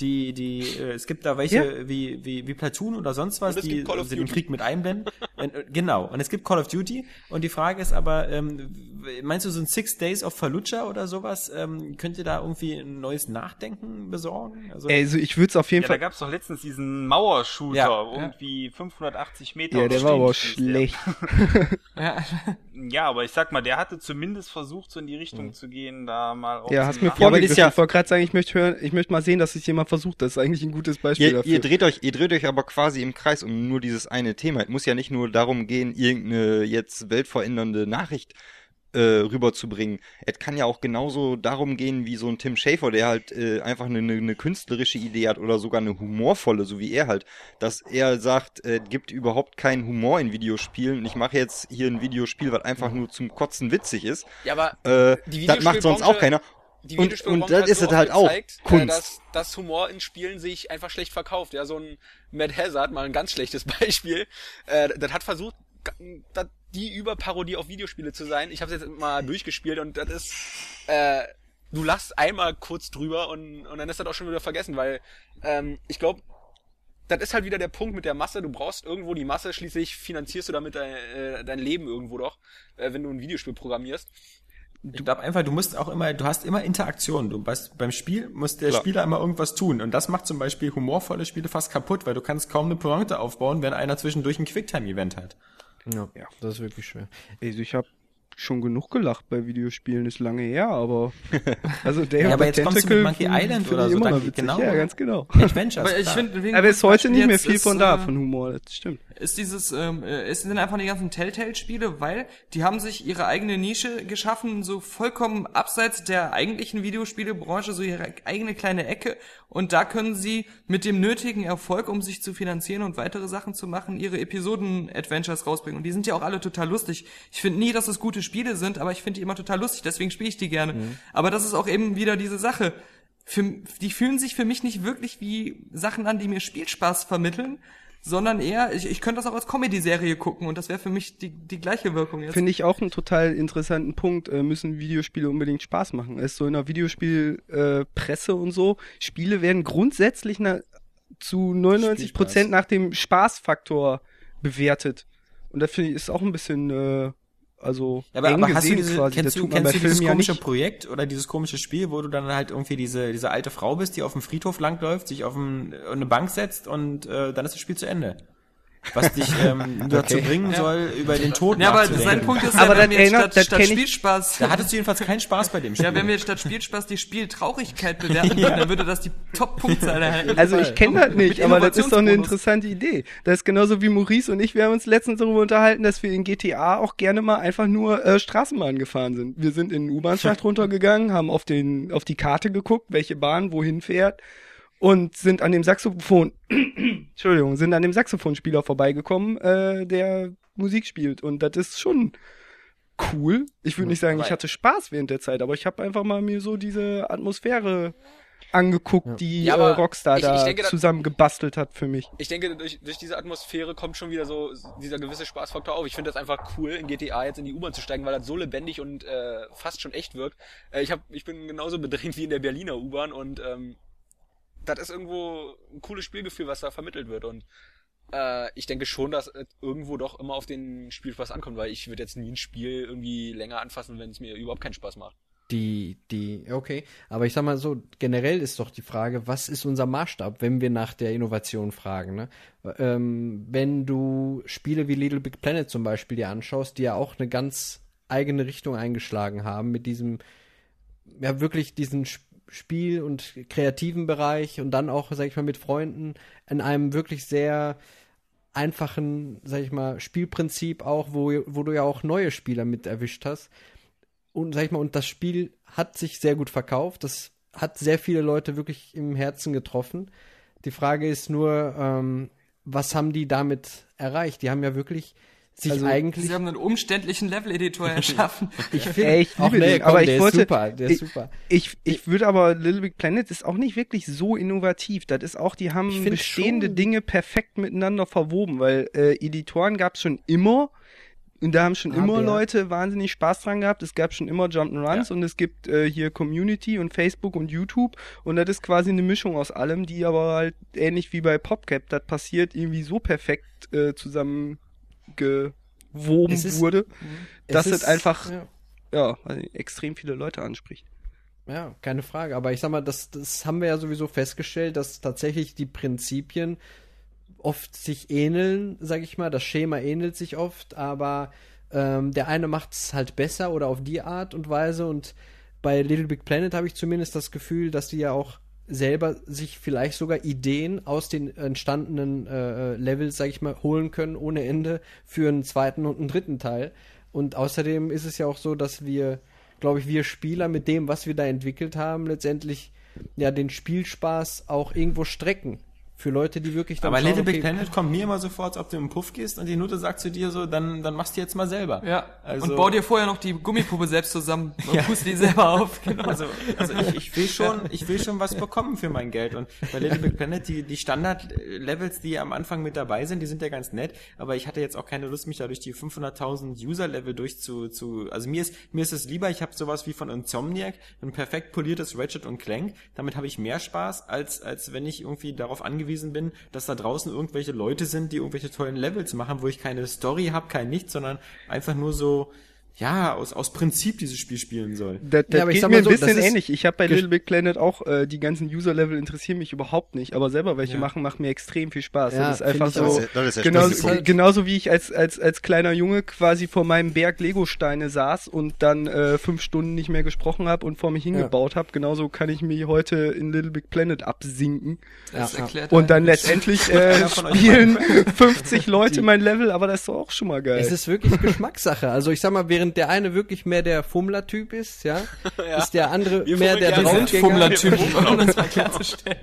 Es gibt da welche wie Platoon oder sonst was, die den Krieg mit einblenden. Genau. Und es gibt Call of Duty. Und die Frage ist aber, meinst du so ein 6 Days of Fallujah oder sowas? Könnt ihr da irgendwie ein neues Nachdenken besorgen? Also ich würde es auf jeden Fall. Da gab's doch letztens diesen Mauershooter, irgendwie 580 Meter. Ja, der war aber auch schlecht. Ja, aber ich sag mal, der hatte zumindest versucht, so in die Richtung zu gehen, da mal auch. Ja, hast mir vorgegriffen. Ich wollte gerade sagen, ich möchte mal sehen, dass es jemand versucht. Das ist eigentlich ein gutes Beispiel dafür. Ihr dreht euch aber quasi im Kreis um nur dieses eine Thema. Es muss ja nicht nur darum gehen, irgendeine jetzt weltverändernde Nachricht rüberzubringen. Es kann ja auch genauso darum gehen, wie so ein Tim Schafer, der halt einfach eine künstlerische Idee hat oder sogar eine humorvolle, so wie er halt, dass er sagt, gibt überhaupt keinen Humor in Videospielen und ich mache jetzt hier ein Videospiel, was einfach nur zum Kotzen witzig ist. Ja, aber das macht sonst auch keiner. Und das ist es halt auch Kunst. Dass Humor in Spielen sich einfach schlecht verkauft. Ja, so ein Mad Hazard, mal ein ganz schlechtes Beispiel, das hat versucht, die Überparodie auf Videospiele zu sein. Ich habe es jetzt mal durchgespielt und das ist, du lachst einmal kurz drüber und dann ist das auch schon wieder vergessen, weil ich glaube, das ist halt wieder der Punkt mit der Masse. Du brauchst irgendwo die Masse, schließlich finanzierst du damit dein Leben irgendwo doch, wenn du ein Videospiel programmierst. Ich glaube einfach, du hast immer Interaktion. Beim Spiel muss der Spieler immer irgendwas tun. Und das macht zum Beispiel humorvolle Spiele fast kaputt, weil du kannst kaum eine Pointe aufbauen, wenn einer zwischendurch ein Quicktime-Event hat. Ja, das ist wirklich schwer. Also ich habe schon genug gelacht bei Videospielen, ist lange her, aber also aber jetzt kommst du mit Monkey Island oder so, genau. Ja, ganz genau. Adventures. Aber es ist heute nicht mehr viel von Humor, das stimmt. Ist es sind einfach die ganzen Telltale-Spiele, weil die haben sich ihre eigene Nische geschaffen, so vollkommen abseits der eigentlichen Videospielebranche, so ihre eigene kleine Ecke, und da können sie mit dem nötigen Erfolg, um sich zu finanzieren und weitere Sachen zu machen, ihre Episoden-Adventures rausbringen. Und die sind ja auch alle total lustig. Ich finde nie, dass es gute Spiele sind, aber ich finde die immer total lustig, deswegen spiele ich die gerne. Aber das ist auch eben wieder diese Sache. Die fühlen sich für mich nicht wirklich wie Sachen an, die mir Spielspaß vermitteln, sondern eher, ich könnte das auch als Comedy-Serie gucken und das wäre für mich die gleiche Wirkung jetzt. Finde ich auch einen total interessanten Punkt, müssen Videospiele unbedingt Spaß machen. Es ist so in der Videospielpresse und so, Spiele werden grundsätzlich zu 99% nach dem Spaßfaktor bewertet. Und das finde ich ist auch ein bisschen aber hast du kennst du dieses komische Projekt oder dieses komische Spiel, wo du dann halt irgendwie diese alte Frau bist, die auf dem Friedhof langläuft, sich auf eine Bank setzt und dann ist das Spiel zu Ende? Was dich dazu bringen soll, über den Tod nachzudenken. Aber sein Punkt ist aber wenn wir statt Spielspaß... Da hattest du jedenfalls keinen Spaß bei dem Spiel. Ja, wenn wir statt Spielspaß die Spieltraurigkeit bewerten würden, dann würde das die Top-Punktzahl erhalten. Also ich kenne das nicht, aber das ist doch eine interessante Idee. Das ist genauso wie Maurice und ich, wir haben uns letztens darüber unterhalten, dass wir in GTA auch gerne mal einfach nur Straßenbahn gefahren sind. Wir sind in den U-Bahn-Schacht runtergegangen, haben auf die Karte geguckt, welche Bahn wohin fährt, und sind an dem Saxophonspieler vorbeigekommen, der Musik spielt. Und das ist schon cool. Ich würde nicht sagen, ich hatte Spaß während der Zeit, aber ich habe einfach mal mir so diese Atmosphäre angeguckt, die Rockstar zusammen gebastelt hat für mich. Ich denke, durch diese Atmosphäre kommt schon wieder so dieser gewisse Spaßfaktor auf. Ich finde das einfach cool, in GTA jetzt in die U-Bahn zu steigen, weil das so lebendig und fast schon echt wirkt. Ich bin genauso bedrängt wie in der Berliner U-Bahn und das ist irgendwo ein cooles Spielgefühl, was da vermittelt wird, und ich denke schon, dass es irgendwo doch immer auf den Spielspaß ankommt, weil ich würde jetzt nie ein Spiel irgendwie länger anfassen, wenn es mir überhaupt keinen Spaß macht. Okay, aber ich sag mal so, generell ist doch die Frage, was ist unser Maßstab, wenn wir nach der Innovation fragen, ne? Wenn du Spiele wie Little Big Planet zum Beispiel dir anschaust, die ja auch eine ganz eigene Richtung eingeschlagen haben mit diesem, ja wirklich diesen Spiel- und kreativen Bereich und dann auch, sag ich mal, mit Freunden in einem wirklich sehr einfachen, sag ich mal, Spielprinzip auch, wo du ja auch neue Spieler mit erwischt hast. Und sag ich mal, und das Spiel hat sich sehr gut verkauft. Das hat sehr viele Leute wirklich im Herzen getroffen. Die Frage ist nur, was haben die damit erreicht? Die haben ja wirklich sich eigentlich... Sie haben einen umständlichen Level-Editor erschaffen. Ich finde, der ist super. Ich würde aber, Little Big Planet ist auch nicht wirklich so innovativ. Das ist auch, die haben bestehende Dinge perfekt miteinander verwoben, weil Editoren gab es schon immer. Und da haben schon immer Leute wahnsinnig Spaß dran gehabt. Es gab schon immer Jump'n'Runs und es gibt hier Community und Facebook und YouTube. Und das ist quasi eine Mischung aus allem, die aber halt ähnlich wie bei PopCap, das passiert irgendwie so perfekt zusammengewoben wurde, dass es einfach extrem viele Leute anspricht. Ja, keine Frage. Aber ich sag mal, das haben wir ja sowieso festgestellt, dass tatsächlich die Prinzipien oft sich ähneln, sag ich mal. Das Schema ähnelt sich oft, aber der eine macht es halt besser oder auf die Art und Weise. Und bei Little Big Planet habe ich zumindest das Gefühl, dass die ja auch selber sich vielleicht sogar Ideen aus den entstandenen Levels, sag ich mal, holen können ohne Ende für einen zweiten und einen dritten Teil. Und außerdem ist es ja auch so, dass wir, glaube ich, wir Spieler mit dem, was wir da entwickelt haben, letztendlich ja den Spielspaß auch irgendwo strecken. Für Leute, die wirklich dann aber schauen, Little Big Planet kommt mir immer so vor, als ob du im Puff gehst und die Nutte sagt zu dir so, dann machst du jetzt mal selber. Ja, also, und bau dir vorher noch die Gummipuppe selbst zusammen und pust die selber auf. Genau. Also ich will schon was bekommen für mein Geld. Und bei Little Big Planet, die Standard-Levels, die am Anfang mit dabei sind, die sind ja ganz nett, aber ich hatte jetzt auch keine Lust, mich da durch die 500.000 User-Level also mir ist es lieber, ich habe sowas wie von Insomniac, ein perfekt poliertes Ratchet und Clank, damit habe ich mehr Spaß, als wenn ich irgendwie darauf angewiesen bin, dass da draußen irgendwelche Leute sind, die irgendwelche tollen Levels machen, wo ich keine Story habe, kein nichts, sondern einfach nur so, ja, aus Prinzip dieses Spiel spielen soll. Das geht mir ein bisschen ähnlich. Ich habe bei Little Big Planet auch, die ganzen User-Level interessieren mich überhaupt nicht, aber selber welche machen, macht mir extrem viel Spaß. Ja, das ist einfach so, genauso wie ich als kleiner Junge quasi vor meinem Berg Lego-Steine saß und dann 5 Stunden nicht mehr gesprochen habe und vor mich hingebaut habe. Genauso kann ich mich heute in Little Big Planet absinken. Und dann letztendlich spielen 50 Leute mein Level, aber das ist doch auch schon mal geil. Es ist wirklich Geschmackssache. Also ich sag mal, während der eine wirklich mehr der Fummler-Typ ist, ist der andere mehr der Draufgänger. Fummler-Typ, um das mal klarzustellen.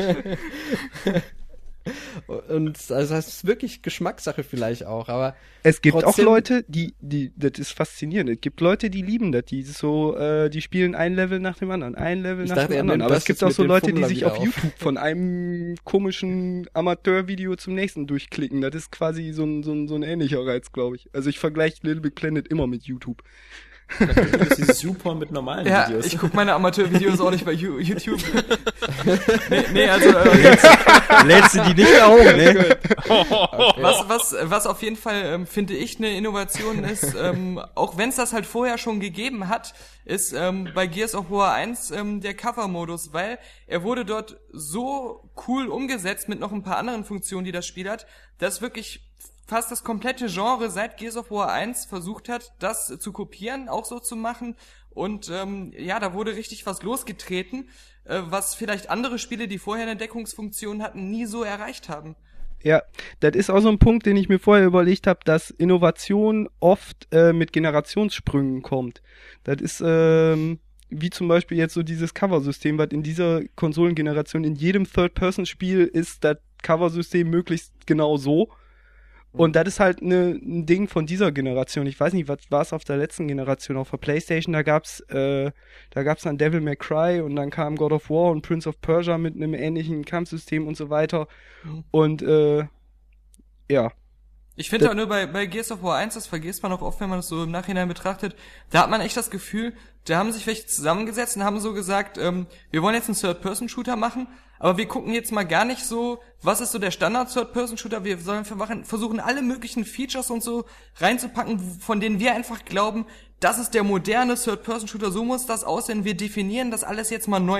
Und also das ist wirklich Geschmackssache vielleicht auch, aber es gibt auch Leute, die das ist faszinierend. Es gibt Leute, die lieben das, die so, die spielen ein Level nach dem anderen, Aber es gibt auch so Leute, die sich auf YouTube von einem komischen Amateurvideo zum nächsten durchklicken. Das ist quasi so ein ähnlicher Reiz, glaube ich. Also ich vergleiche Little Big Planet immer mit YouTube. Das ist dieses YouPorn mit normalen Videos. Ich gucke meine Amateurvideos auch nicht bei YouTube. Also lädst du die nicht auch, ne? Okay. Was auf jeden Fall, finde ich, eine Innovation ist, auch wenn es das halt vorher schon gegeben hat, ist bei Gears of War 1 der Cover-Modus, weil er wurde dort so cool umgesetzt mit noch ein paar anderen Funktionen, die das Spiel hat, dass wirklich fast das komplette Genre seit Gears of War 1 versucht hat, das zu kopieren, auch so zu machen. Und da wurde richtig was losgetreten, was vielleicht andere Spiele, die vorher eine Deckungsfunktion hatten, nie so erreicht haben. Ja, das ist auch so ein Punkt, den ich mir vorher überlegt habe, dass Innovation oft mit Generationssprüngen kommt. Das ist wie zum Beispiel jetzt so dieses Cover-System, was in dieser Konsolengeneration in jedem Third-Person-Spiel ist das Cover-System möglichst genau so. Und das ist halt ein Ding von dieser Generation. Ich weiß nicht, was war es auf der letzten Generation, auf der PlayStation, da gab's dann Devil May Cry und dann kam God of War und Prince of Persia mit einem ähnlichen Kampfsystem und so weiter. Und ja. Ich finde auch nur bei Gears of War 1, das vergisst man auch oft, wenn man das so im Nachhinein betrachtet, da hat man echt das Gefühl, da haben sich welche zusammengesetzt und haben so gesagt, wir wollen jetzt einen Third-Person-Shooter machen, aber wir gucken jetzt mal gar nicht so, was ist so der Standard-Third-Person-Shooter, wir sollen versuchen, alle möglichen Features und so reinzupacken, von denen wir einfach glauben, das ist der moderne Third-Person-Shooter, so muss das aussehen, wir definieren das alles jetzt mal neu.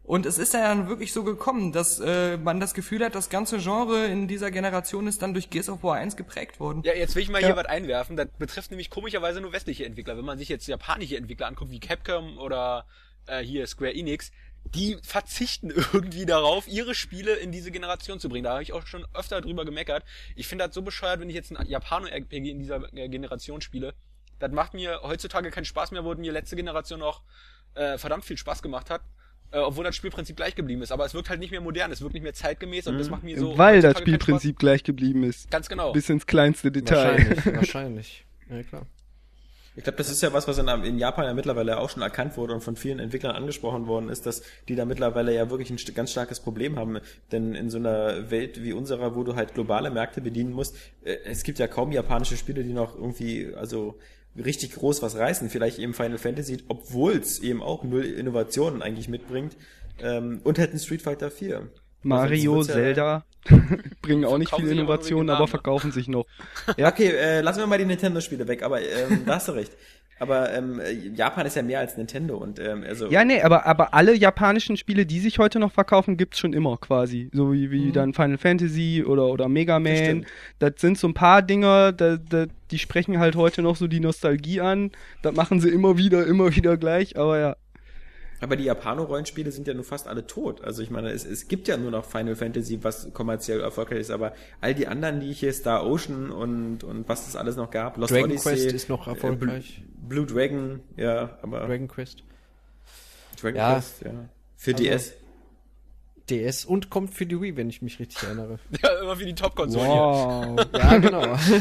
Und es ist ja dann wirklich so gekommen, dass man das Gefühl hat, das ganze Genre in dieser Generation ist dann durch Gears of War 1 geprägt worden. Ja, jetzt will ich mal hier was einwerfen. Das betrifft nämlich komischerweise nur westliche Entwickler. Wenn man sich jetzt japanische Entwickler anguckt, wie Capcom oder hier Square Enix, die verzichten irgendwie darauf, ihre Spiele in diese Generation zu bringen. Da habe ich auch schon öfter drüber gemeckert. Ich finde das so bescheuert, wenn ich jetzt ein Japano-RPG in dieser Generation spiele. Das macht mir heutzutage keinen Spaß mehr, wo mir letzte Generation noch verdammt viel Spaß gemacht hat. Obwohl das Spielprinzip gleich geblieben ist. Aber es wirkt halt nicht mehr modern, es wirkt nicht mehr zeitgemäß und das macht mir so... Weil das Spielprinzip gleich geblieben ist. Ganz genau. Bis ins kleinste Detail. Wahrscheinlich. Ja, klar. Ich glaube, das ist ja was in Japan ja mittlerweile auch schon erkannt wurde und von vielen Entwicklern angesprochen worden ist, dass die da mittlerweile ja wirklich ein ganz starkes Problem haben. Denn in so einer Welt wie unserer, wo du halt globale Märkte bedienen musst, es gibt ja kaum japanische Spiele, die noch irgendwie, also richtig groß was reißen. Vielleicht eben Final Fantasy, obwohl es eben auch 0 Innovationen eigentlich mitbringt. Und halt ein Street Fighter 4. Mario, Zelda bringen auch nicht viel Innovationen, aber verkaufen sich noch. Ja, okay, lassen wir mal die Nintendo-Spiele weg, aber da hast du recht. Aber Japan ist ja mehr als Nintendo und also... Ja, nee, aber alle japanischen Spiele, die sich heute noch verkaufen, gibt's schon immer quasi. So wie dann Final Fantasy oder Mega Man. Das sind so ein paar Dinger, die sprechen halt heute noch so die Nostalgie an. Das machen sie immer wieder gleich, aber ja. Aber die Japano-Rollenspiele sind ja nun fast alle tot. Also ich meine, es gibt ja nur noch Final Fantasy, was kommerziell erfolgreich ist, aber all die anderen, die hier, Star Ocean und was es alles noch gab, Lost Dragon Odyssey, Quest ist noch erfolgreich. Blue Dragon, ja, aber... Dragon Quest. Quest, ja. Für Also, DS. DS und kommt für die Wii, wenn ich mich richtig erinnere. Ja, immer für die Top-Konsolen Wow. Ja, genau.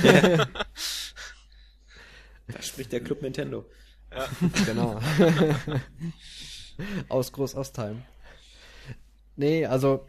Da spricht der Club Nintendo. Ja. Genau. Aus Groß-Ostheim. Nee, also...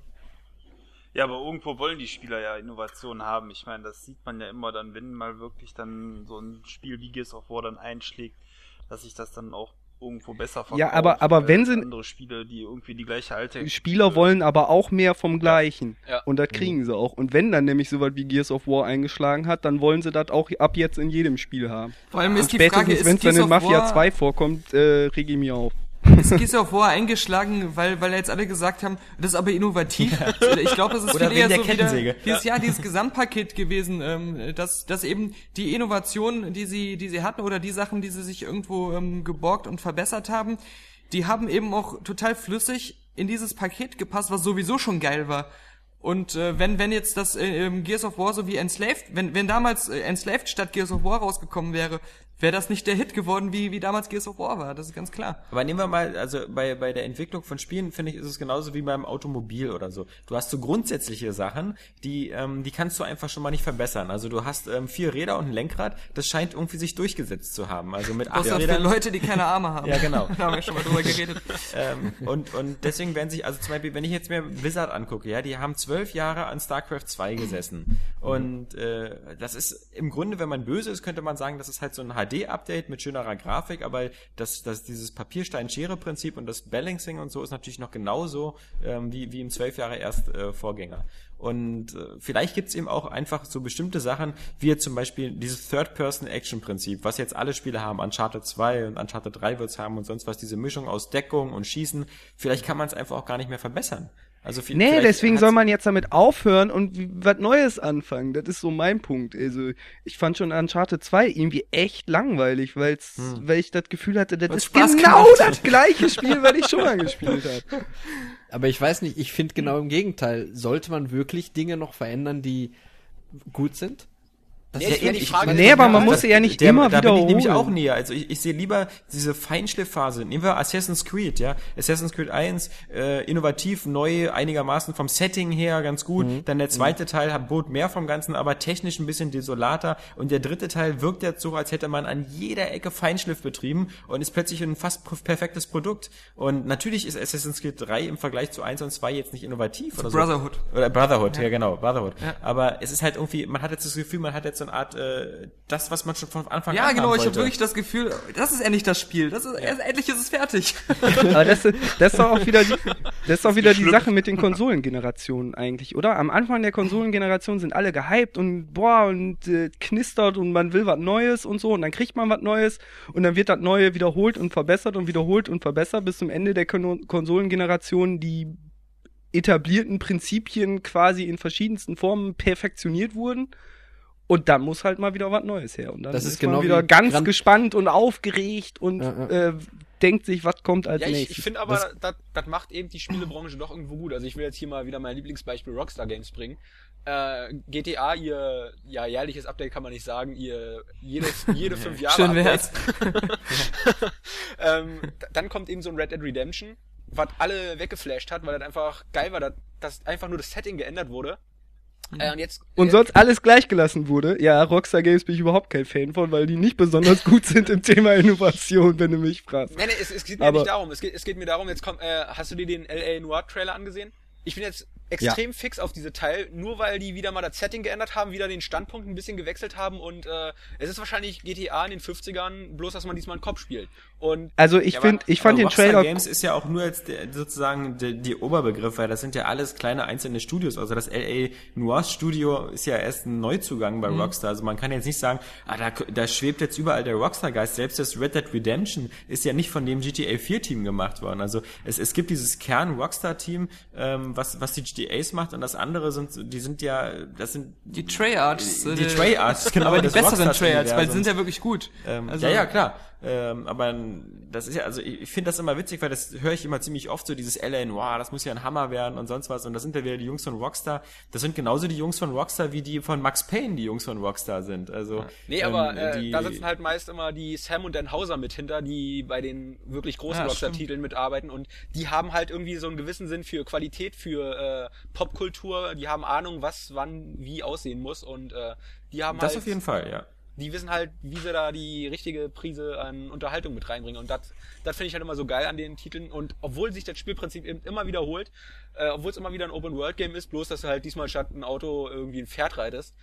Ja, aber irgendwo wollen die Spieler ja Innovationen haben. Ich meine, das sieht man ja immer dann, wenn mal wirklich dann so ein Spiel wie Gears of War dann einschlägt, dass sich das dann auch irgendwo besser verkauft. Ja, aber wenn sie... andere Spiele, die irgendwie die gleiche alte... Spieler wollen aber auch mehr vom Gleichen. Ja. Und das kriegen sie auch. Und wenn dann nämlich so was wie Gears of War eingeschlagen hat, dann wollen sie das auch ab jetzt in jedem Spiel haben. Vor allem Und ist die Frage, spätestens, ist wenn es dann Gears in of Mafia War 2 vorkommt, reg ich mich auf. Ist Gears of War eingeschlagen, weil jetzt alle gesagt haben, das ist aber innovativ. Ich glaube, es ist Oder viel eher wegen der so Kettensäge. wieder dieses Gesamtpaket gewesen, dass eben die Innovationen, die sie hatten oder die Sachen, die sie sich irgendwo geborgt und verbessert haben, die haben eben auch total flüssig in dieses Paket gepasst, was sowieso schon geil war. Und wenn jetzt das Gears of War so wie Enslaved, wenn damals Enslaved statt Gears of War rausgekommen wäre das nicht der Hit geworden, wie damals Gears of War war, das ist ganz klar. Aber nehmen wir mal, also bei der Entwicklung von Spielen, finde ich, ist es genauso wie beim Automobil oder so. Du hast so grundsätzliche Sachen, die kannst du einfach schon mal nicht verbessern. Also du hast 4 Räder und ein Lenkrad, das scheint irgendwie sich durchgesetzt zu haben. Also mit 8 Außer für Rädern. Leute, die keine Arme haben. Ja, genau. Da haben wir schon mal drüber geredet. Und deswegen werden sich, also zum Beispiel, wenn ich jetzt mir Blizzard angucke, ja, die haben 12 Jahre an StarCraft 2 gesessen. Und das ist im Grunde, wenn man böse ist, könnte man sagen, das ist halt so ein HD-Update mit schönerer Grafik, aber dieses Papierstein-Schere-Prinzip und das Balancing und so ist natürlich noch genauso wie im 12 Jahre erst Vorgänger. Und vielleicht gibt's eben auch einfach so bestimmte Sachen, wie jetzt zum Beispiel dieses Third-Person-Action-Prinzip, was jetzt alle Spiele haben, Uncharted 2 und Uncharted 3 wird's haben und sonst was, diese Mischung aus Deckung und Schießen, vielleicht kann man es einfach auch gar nicht mehr verbessern. Also Nee, deswegen soll man jetzt damit aufhören und was Neues anfangen. Das ist so mein Punkt. Also, ich fand schon Uncharted 2 irgendwie echt langweilig, weil ich das Gefühl hatte, das ist Spaß genau gemacht das gleiche Spiel, was ich schon mal gespielt habe. Aber ich weiß nicht, ich finde genau im Gegenteil. Sollte man wirklich Dinge noch verändern, die gut sind? Das ist eher die Frage. Nee, aber man muss sie ja nicht immer da bin ich nämlich auch wiederholen. näher. Also ich sehe lieber diese Feinschliffphase. Nehmen wir Assassin's Creed, ja. Assassin's Creed 1, innovativ, neu, einigermaßen vom Setting her ganz gut. Dann der zweite Teil bot mehr vom Ganzen, aber technisch ein bisschen desolater. Und der dritte Teil wirkt jetzt so, als hätte man an jeder Ecke Feinschliff betrieben und ist plötzlich ein fast perfektes Produkt. Und natürlich ist Assassin's Creed 3 im Vergleich zu 1 und 2 jetzt nicht innovativ oder so. Brotherhood. Oder Brotherhood, ja genau, Brotherhood. Ja. Aber es ist halt irgendwie, man hat jetzt das Gefühl, man hat jetzt so so eine Art, das, was man schon von Anfang Ja, an genau, haben ich habe wollte. wirklich das Gefühl, das ist endlich das Spiel. Endlich ist es fertig. Aber das ist doch auch wieder die Sache mit den Konsolengenerationen eigentlich, oder? Am Anfang der Konsolengeneration sind alle gehypt und knistert und man will was Neues und so und dann kriegt man was Neues und dann wird das Neue wiederholt und verbessert bis zum Ende der Konsolengeneration die etablierten Prinzipien quasi in verschiedensten Formen perfektioniert wurden. Und dann muss halt mal wieder was Neues her. Und dann Das ist ist genau man wieder wie ganz gespannt und aufgeregt und Ja. denkt sich, was kommt als Ja, nächstes. ich finde aber, das macht eben die Spielebranche doch irgendwo gut. Also ich will jetzt hier mal wieder mein Lieblingsbeispiel Rockstar Games bringen. GTA, ihr jährliches Update kann man nicht sagen, jede 5 Jahre Schön Update. wär's. Dann kommt eben so ein Red Dead Redemption, was alle weggeflasht hat, weil das einfach geil war, dass einfach nur das Setting geändert wurde. Und sonst alles gleich gelassen wurde. Ja, Rockstar Games bin ich überhaupt kein Fan von, weil die nicht besonders gut sind im Thema Innovation, wenn du mich fragst. Nee, es geht mir nicht darum. Es geht mir darum, jetzt hast du dir den L.A. Noire Trailer angesehen? Ich bin jetzt extrem fix auf diese Teil, nur weil die wieder mal das Setting geändert haben, wieder den Standpunkt ein bisschen gewechselt haben und es ist wahrscheinlich GTA in den 50ern, bloß dass man diesmal einen Kopf spielt. Und Also ich fand den Trailer... Games ist ja auch nur als sozusagen die Oberbegriff, weil das sind ja alles kleine einzelne Studios. Also das L.A. Noire Studio ist ja erst ein Neuzugang bei Rockstar. Also man kann jetzt nicht sagen, da schwebt jetzt überall der Rockstar-Geist. Selbst das Red Dead Redemption ist ja nicht von dem GTA 4 Team gemacht worden. Also es gibt dieses Kern-Rockstar-Team, was die GTAs macht und das andere sind Die Treyarchs. die Treyarchs, genau. Aber die des besseren Rockstars Treyarchs, weil die Universums. sind ja wirklich gut. Ja, klar. Aber das ist ja, also ich finde das immer witzig, weil das höre ich immer ziemlich oft, so dieses L.A. Noire, das muss ja ein Hammer werden und sonst was. Und das sind ja wieder die Jungs von Rockstar. Das sind genauso die Jungs von Rockstar, wie die von Max Payne die Jungs von Rockstar sind. Also nee, aber da sitzen halt meist immer die Sam und Dan Houser mit hinter, die bei den wirklich großen Rockstar-Titeln mitarbeiten und die haben halt irgendwie so einen gewissen Sinn für Qualität, für Popkultur, die haben Ahnung, was wann wie aussehen muss und die haben das halt... auf jeden Fall, ja. Die wissen halt, wie sie da die richtige Prise an Unterhaltung mit reinbringen. Und das finde ich halt immer so geil an den Titeln. Und obwohl sich das Spielprinzip eben immer wiederholt, obwohl es immer wieder ein Open-World-Game ist, bloß dass du halt diesmal statt ein Auto irgendwie ein Pferd reitest.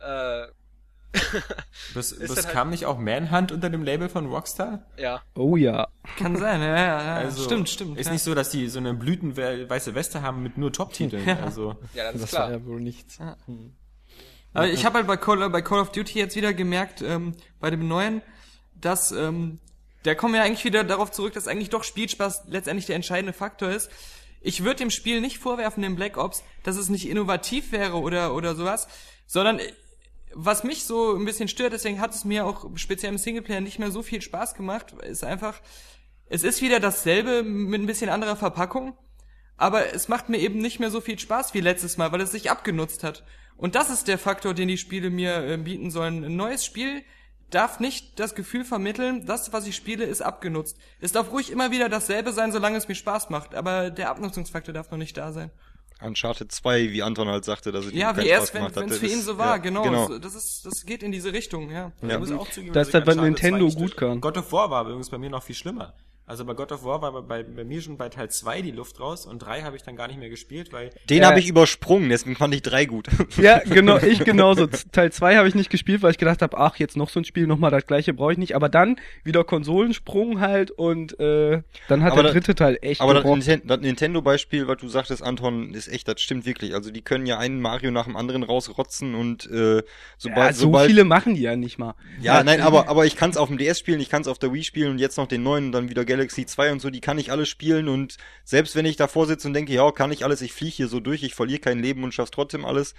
Das kam nicht auch Manhunt unter dem Label von Rockstar? Ja. Oh ja. Kann sein, ja. Also, Stimmt. Ist ja. nicht so, dass die so eine blütenweiße Weste haben mit nur Top-Titeln. Also, Ja, das ist Das klar. war ja wohl nichts. Aber ich habe halt bei Call of Duty jetzt wieder gemerkt, bei dem neuen, dass da kommen wir eigentlich wieder darauf zurück, dass eigentlich doch Spielspaß letztendlich der entscheidende Faktor ist. Ich würde dem Spiel nicht vorwerfen, dem Black Ops, dass es nicht innovativ wäre oder sowas, sondern was mich so ein bisschen stört, deswegen hat es mir auch speziell im Singleplayer nicht mehr so viel Spaß gemacht, ist einfach, es ist wieder dasselbe mit ein bisschen anderer Verpackung, aber es macht mir eben nicht mehr so viel Spaß wie letztes Mal, weil es sich abgenutzt hat. Und das ist der Faktor, den die Spiele mir bieten sollen. Ein neues Spiel darf nicht das Gefühl vermitteln, das, was ich spiele, ist abgenutzt. Es darf ruhig immer wieder dasselbe sein, solange es mir Spaß macht, aber der Abnutzungsfaktor darf noch nicht da sein. Uncharted 2, wie Anton halt sagte, dass es ihm Ja, keinen wie Spaß erst, gemacht wenn hatte. es für ihn Das- so war, ja, genau. Das geht in diese Richtung, ja. ich muss auch zugeben, Das dass ist das, was Uncharted Nintendo 2 gut kann. God of War war übrigens bei mir noch viel schlimmer. Also bei God of War war bei mir schon bei Teil 2 die Luft raus und 3 habe ich dann gar nicht mehr gespielt, weil Den habe ich übersprungen, deswegen fand ich 3 gut. Ja, genau, ich genauso. Teil 2 habe ich nicht gespielt, weil ich gedacht habe, ach, jetzt noch so ein Spiel, nochmal das gleiche brauche ich nicht. Aber dann wieder Konsolensprung halt und dann hat Aber der dritte Teil echt Aber gerockt. das Nintendo-Beispiel, was du sagtest, Anton, ist echt, das stimmt wirklich. Also die können ja einen Mario nach dem anderen rausrotzen und sobald... so viele machen die ja nicht mal. Ja, nein, aber ich kann es auf dem DS spielen, ich kann es auf der Wii spielen und jetzt noch den neuen und dann wieder Galaxy 2 und so, die kann ich alle spielen und selbst wenn ich davor sitze und denke, ja, kann ich alles, ich fliege hier so durch, ich verliere kein Leben und schaff's trotzdem alles,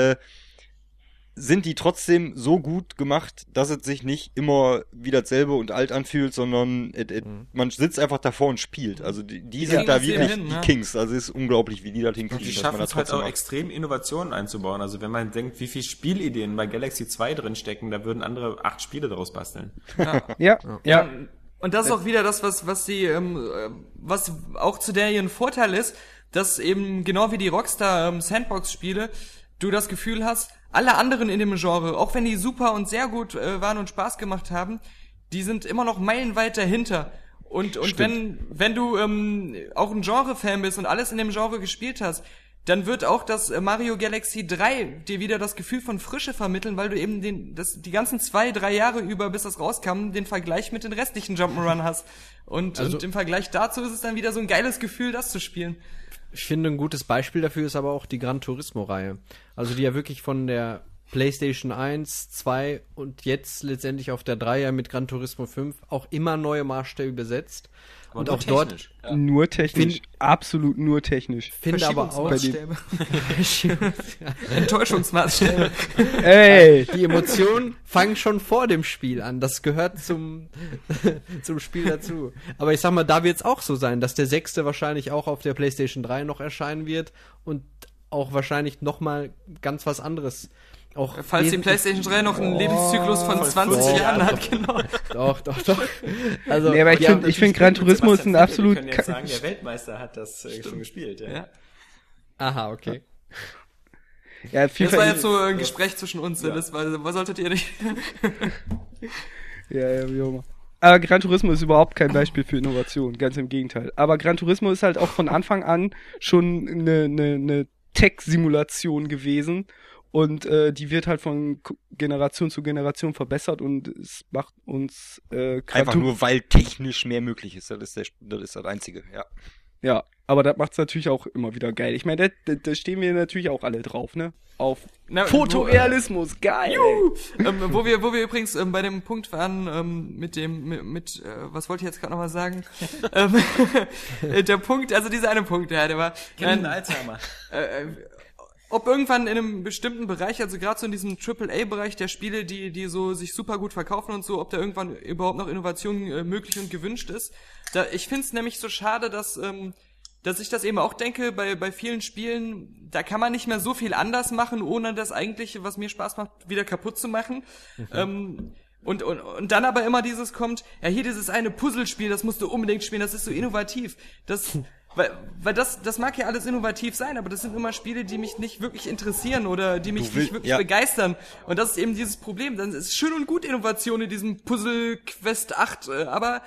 sind die trotzdem so gut gemacht, dass es sich nicht immer wieder dasselbe und alt anfühlt, sondern man sitzt einfach davor und spielt. Also die sind da kriegen das wirklich hin, die ja. Kings. Also es ist unglaublich, wie die das hinkriegen, die dass man schaffen das es halt trotzdem auch macht. extrem Innovationen einzubauen. Also wenn man denkt, wie viel Spielideen bei Galaxy 2 drin stecken, da würden andere 8 Spiele daraus basteln. Ja. Und das ist auch wieder das, was sie, was auch zu der ihren Vorteil ist, dass eben genau wie die Rockstar Sandbox-Spiele, du das Gefühl hast, alle anderen in dem Genre, auch wenn die super und sehr gut waren und Spaß gemacht haben, die sind immer noch meilenweit dahinter. Und wenn du auch ein Genre-Fan bist und alles in dem Genre gespielt hast, dann wird auch das Mario Galaxy 3 dir wieder das Gefühl von Frische vermitteln, weil du eben die ganzen 2-3 Jahre über, bis das rauskam, den Vergleich mit den restlichen Jump'n'Run hast. Und im Vergleich dazu ist es dann wieder so ein geiles Gefühl, das zu spielen. Ich finde, ein gutes Beispiel dafür ist aber auch die Gran Turismo-Reihe. Also die ja wirklich von der PlayStation 1, 2 und jetzt letztendlich auf der 3 mit Gran Turismo 5 auch immer neue Maßstäbe besetzt. Und auch dort nur technisch, absolut nur technisch. Finde aber auch Enttäuschungsmaßstäbe. Ey, die Emotionen fangen schon vor dem Spiel an. Das gehört zum Spiel dazu. Aber ich sag mal, da wird es auch so sein, dass der 6. wahrscheinlich auch auf der PlayStation 3 noch erscheinen wird und auch wahrscheinlich nochmal ganz was anderes. Auch falls die PlayStation 3 noch einen Lebenszyklus von 20 Jahren hat, genau. Doch. Also, nee, aber ich finde Gran Turismo ist ein absolut... Wir können jetzt sagen, der Weltmeister hat das schon gespielt, ja. Aha, okay. Ja, das war jetzt so ein Gespräch zwischen uns, ja. Das was solltet ihr nicht... ja, wie auch immer. Aber Gran Turismo ist überhaupt kein Beispiel für Innovation, ganz im Gegenteil. Aber Gran Turismo ist halt auch von Anfang an schon eine Tech-Simulation gewesen. Und die wird halt von Generation zu Generation verbessert und es macht uns einfach nur, weil technisch mehr möglich ist. Das ist das Einzige, ja. Ja, aber das macht's natürlich auch immer wieder geil. Ich meine, da stehen wir natürlich auch alle drauf, ne? Auf Fotorealismus, geil! Wo wir übrigens bei dem Punkt waren, mit was wollte ich jetzt gerade nochmal sagen? Der Punkt, also dieser eine Punkt, ja, der war... Alzheimer. Ob irgendwann in einem bestimmten Bereich, also gerade so in diesem AAA-Bereich der Spiele, die so sich super gut verkaufen und so, ob da irgendwann überhaupt noch Innovation möglich und gewünscht ist. Ich find's nämlich so schade, dass ich das eben auch denke, bei vielen Spielen, da kann man nicht mehr so viel anders machen, ohne das Eigentliche, was mir Spaß macht, wieder kaputt zu machen. Und dann aber immer dieses kommt, ja, hier dieses eine Puzzlespiel, das musst du unbedingt spielen, das ist so innovativ. Weil das mag ja alles innovativ sein, aber das sind immer Spiele, die mich nicht wirklich interessieren oder die mich nicht wirklich begeistern. Und das ist eben dieses Problem. Dann ist schön und gut Innovation in diesem Puzzle Quest 8, aber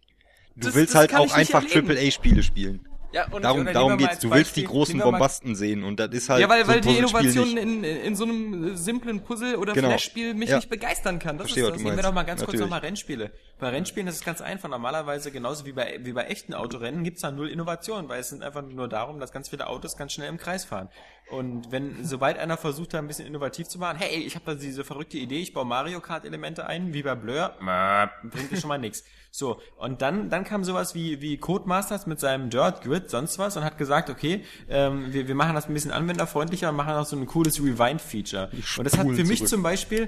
du willst halt auch einfach AAA-Spiele spielen. Ja, und darum geht's. Du willst die großen Bombasten sehen und das ist halt. Ja, weil so die Innovation in so einem simplen Puzzle oder Flash-Spiel mich nicht begeistern kann. Das Verstehe, ist das. Nehmen wir doch mal ganz kurz nochmal Rennspiele. Bei Rennspielen ist es ganz einfach. Normalerweise, genauso wie bei echten Autorennen, gibt's da null Innovation, weil es sind einfach nur darum, dass ganz viele Autos ganz schnell im Kreis fahren. Und sobald einer versucht, da ein bisschen innovativ zu machen, hey, ich habe da diese verrückte Idee, ich baue Mario Kart Elemente ein, wie bei Blur, bringt dir schon mal nix. So, und dann kam sowas wie Codemasters mit seinem Dirt Grid, sonst was, und hat gesagt, okay, wir machen das ein bisschen anwenderfreundlicher und machen auch so ein cooles Rewind-Feature. Und das hat für mich zum Beispiel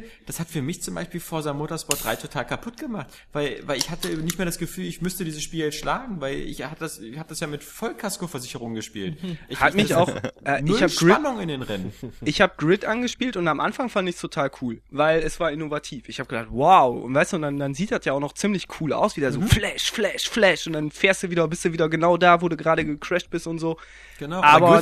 Forza Motorsport 3 total kaputt gemacht, weil ich hatte nicht mehr das Gefühl, ich müsste dieses Spiel jetzt schlagen, weil ich hab das ja mit Vollkaskoversicherung gespielt. Ich habe Spannung in den Rennen. Ich habe Grid angespielt und am Anfang fand ich es total cool, weil es war innovativ. Ich habe gedacht, wow, und weißt du, und dann sieht das ja auch noch ziemlich cool aus, wieder so Flash, Flash, Flash und dann bist du wieder genau da, wo du gerade gecrashed bist und so. Genau. Aber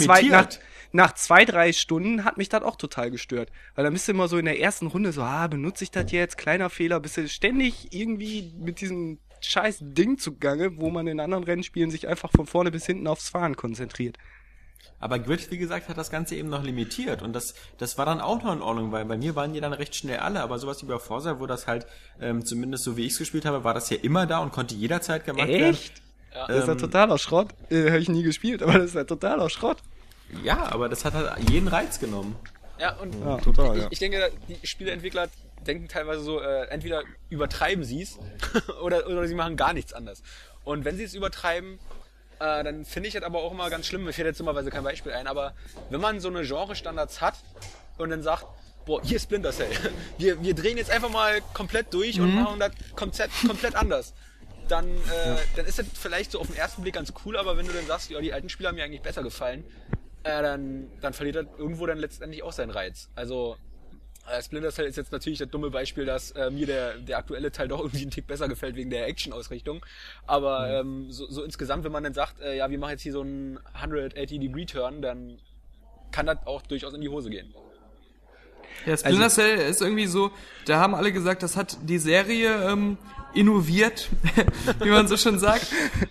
nach 2-3 Stunden hat mich das auch total gestört, weil dann bist du immer so in der ersten Runde so, benutze ich das jetzt, kleiner Fehler, bist du ständig irgendwie mit diesem scheiß Ding zugange, wo man in anderen Rennspielen sich einfach von vorne bis hinten aufs Fahren konzentriert. Aber Grid, wie gesagt, hat das Ganze eben noch limitiert und das war dann auch noch in Ordnung, weil bei mir waren die dann recht schnell alle, aber sowas wie bei Forza, wo das halt, zumindest so wie ich es gespielt habe, war das ja immer da und konnte jederzeit gemacht werden. Echt? Ja. Das ist ja totaler Schrott. Habe ich nie gespielt, aber das ist ja totaler Schrott. Ja, aber das hat halt jeden Reiz genommen. Ja, und total, ich denke, die Spieleentwickler denken teilweise so, entweder übertreiben sie es oder sie machen gar nichts anders. Und wenn sie es übertreiben, dann finde ich das aber auch immer ganz schlimm, mir fällt jetzt dummerweise kein Beispiel ein, aber wenn man so eine Genre-Standards hat und dann sagt, boah, hier ist Splinter Cell, wir drehen jetzt einfach mal komplett durch und machen das komplett anders, dann ist das vielleicht so auf den ersten Blick ganz cool, aber wenn du dann sagst, ja, die alten Spiele haben mir eigentlich besser gefallen, dann verliert das irgendwo dann letztendlich auch seinen Reiz. Also Splinter Cell ist jetzt natürlich das dumme Beispiel, dass mir der aktuelle Teil doch irgendwie einen Tick besser gefällt wegen der Action-Ausrichtung. Aber so insgesamt, wenn man dann sagt, ja, wir machen jetzt hier so einen 180-Degree-Turn, dann kann das auch durchaus in die Hose gehen. Ja, Splinter Cell ist irgendwie so, da haben alle gesagt, das hat die Serie innoviert, wie man so schon sagt,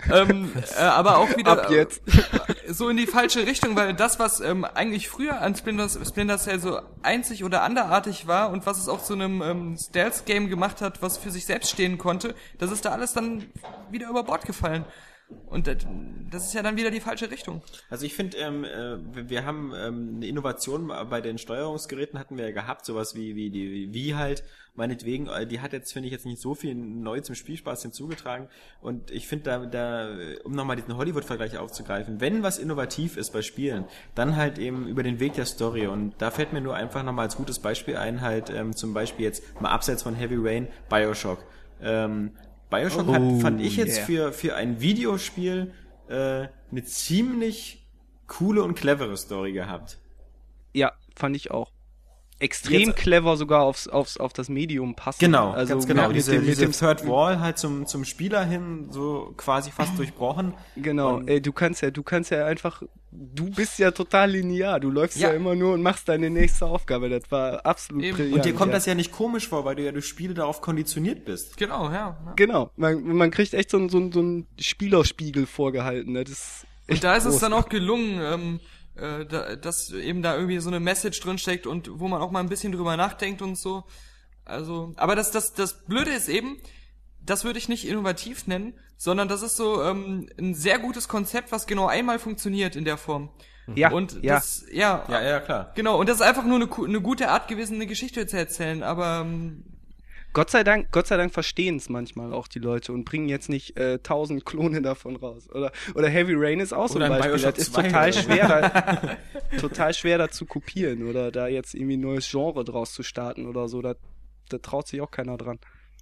aber auch wieder Ab jetzt. So in die falsche Richtung, weil das, was eigentlich früher an Splinter Cell so einzig oder anderartig war und was es auch zu einem Stealth-Game gemacht hat, was für sich selbst stehen konnte, das ist da alles dann wieder über Bord gefallen. Und das ist ja dann wieder die falsche Richtung. Also ich finde, wir haben eine Innovation bei den Steuerungsgeräten hatten wir ja gehabt, sowas wie die Wii halt, meinetwegen, die hat jetzt, finde ich, jetzt nicht so viel neu zum Spielspaß hinzugetragen. Und ich finde da, um nochmal diesen Hollywood-Vergleich aufzugreifen, wenn was innovativ ist bei Spielen, dann halt eben über den Weg der Story. Und da fällt mir nur einfach nochmal als gutes Beispiel ein, halt zum Beispiel jetzt mal abseits von Heavy Rain, BioShock. BioShock fand ich jetzt für ein Videospiel eine ziemlich coole und clevere Story gehabt. Ja, fand ich auch. Extrem clever sogar auf das Medium passend. Genau, also ganz genau. mit dem Third Wall halt zum Spieler hin so quasi fast durchbrochen. Genau, du kannst ja einfach, du bist ja total linear, du läufst ja immer nur und machst deine nächste Aufgabe, das war absolut brillant. Und dir kommt das ja nicht komisch vor, weil du ja durch Spiele darauf konditioniert bist. Genau, ja. Genau, man kriegt echt so einen Spielerspiegel vorgehalten, das ist echt und da ist groß. es dann auch gelungen, dass eben da irgendwie so eine Message drinsteckt und wo man auch mal ein bisschen drüber nachdenkt und so. Also, aber das Blöde ist eben, das würde ich nicht innovativ nennen, sondern das ist so ein sehr gutes Konzept, was genau einmal funktioniert in der Form. Ja, und ja. das, ja, klar. Genau, und das ist einfach nur eine gute Art gewesen, eine Geschichte zu erzählen, aber Gott sei Dank verstehen es manchmal auch die Leute und bringen jetzt nicht 1000 Klone davon raus. Oder Heavy Rain ist auch so ein Beispiel. Das ist total schwer da zu kopieren oder da jetzt irgendwie ein neues Genre draus zu starten oder so. Da traut sich auch keiner dran.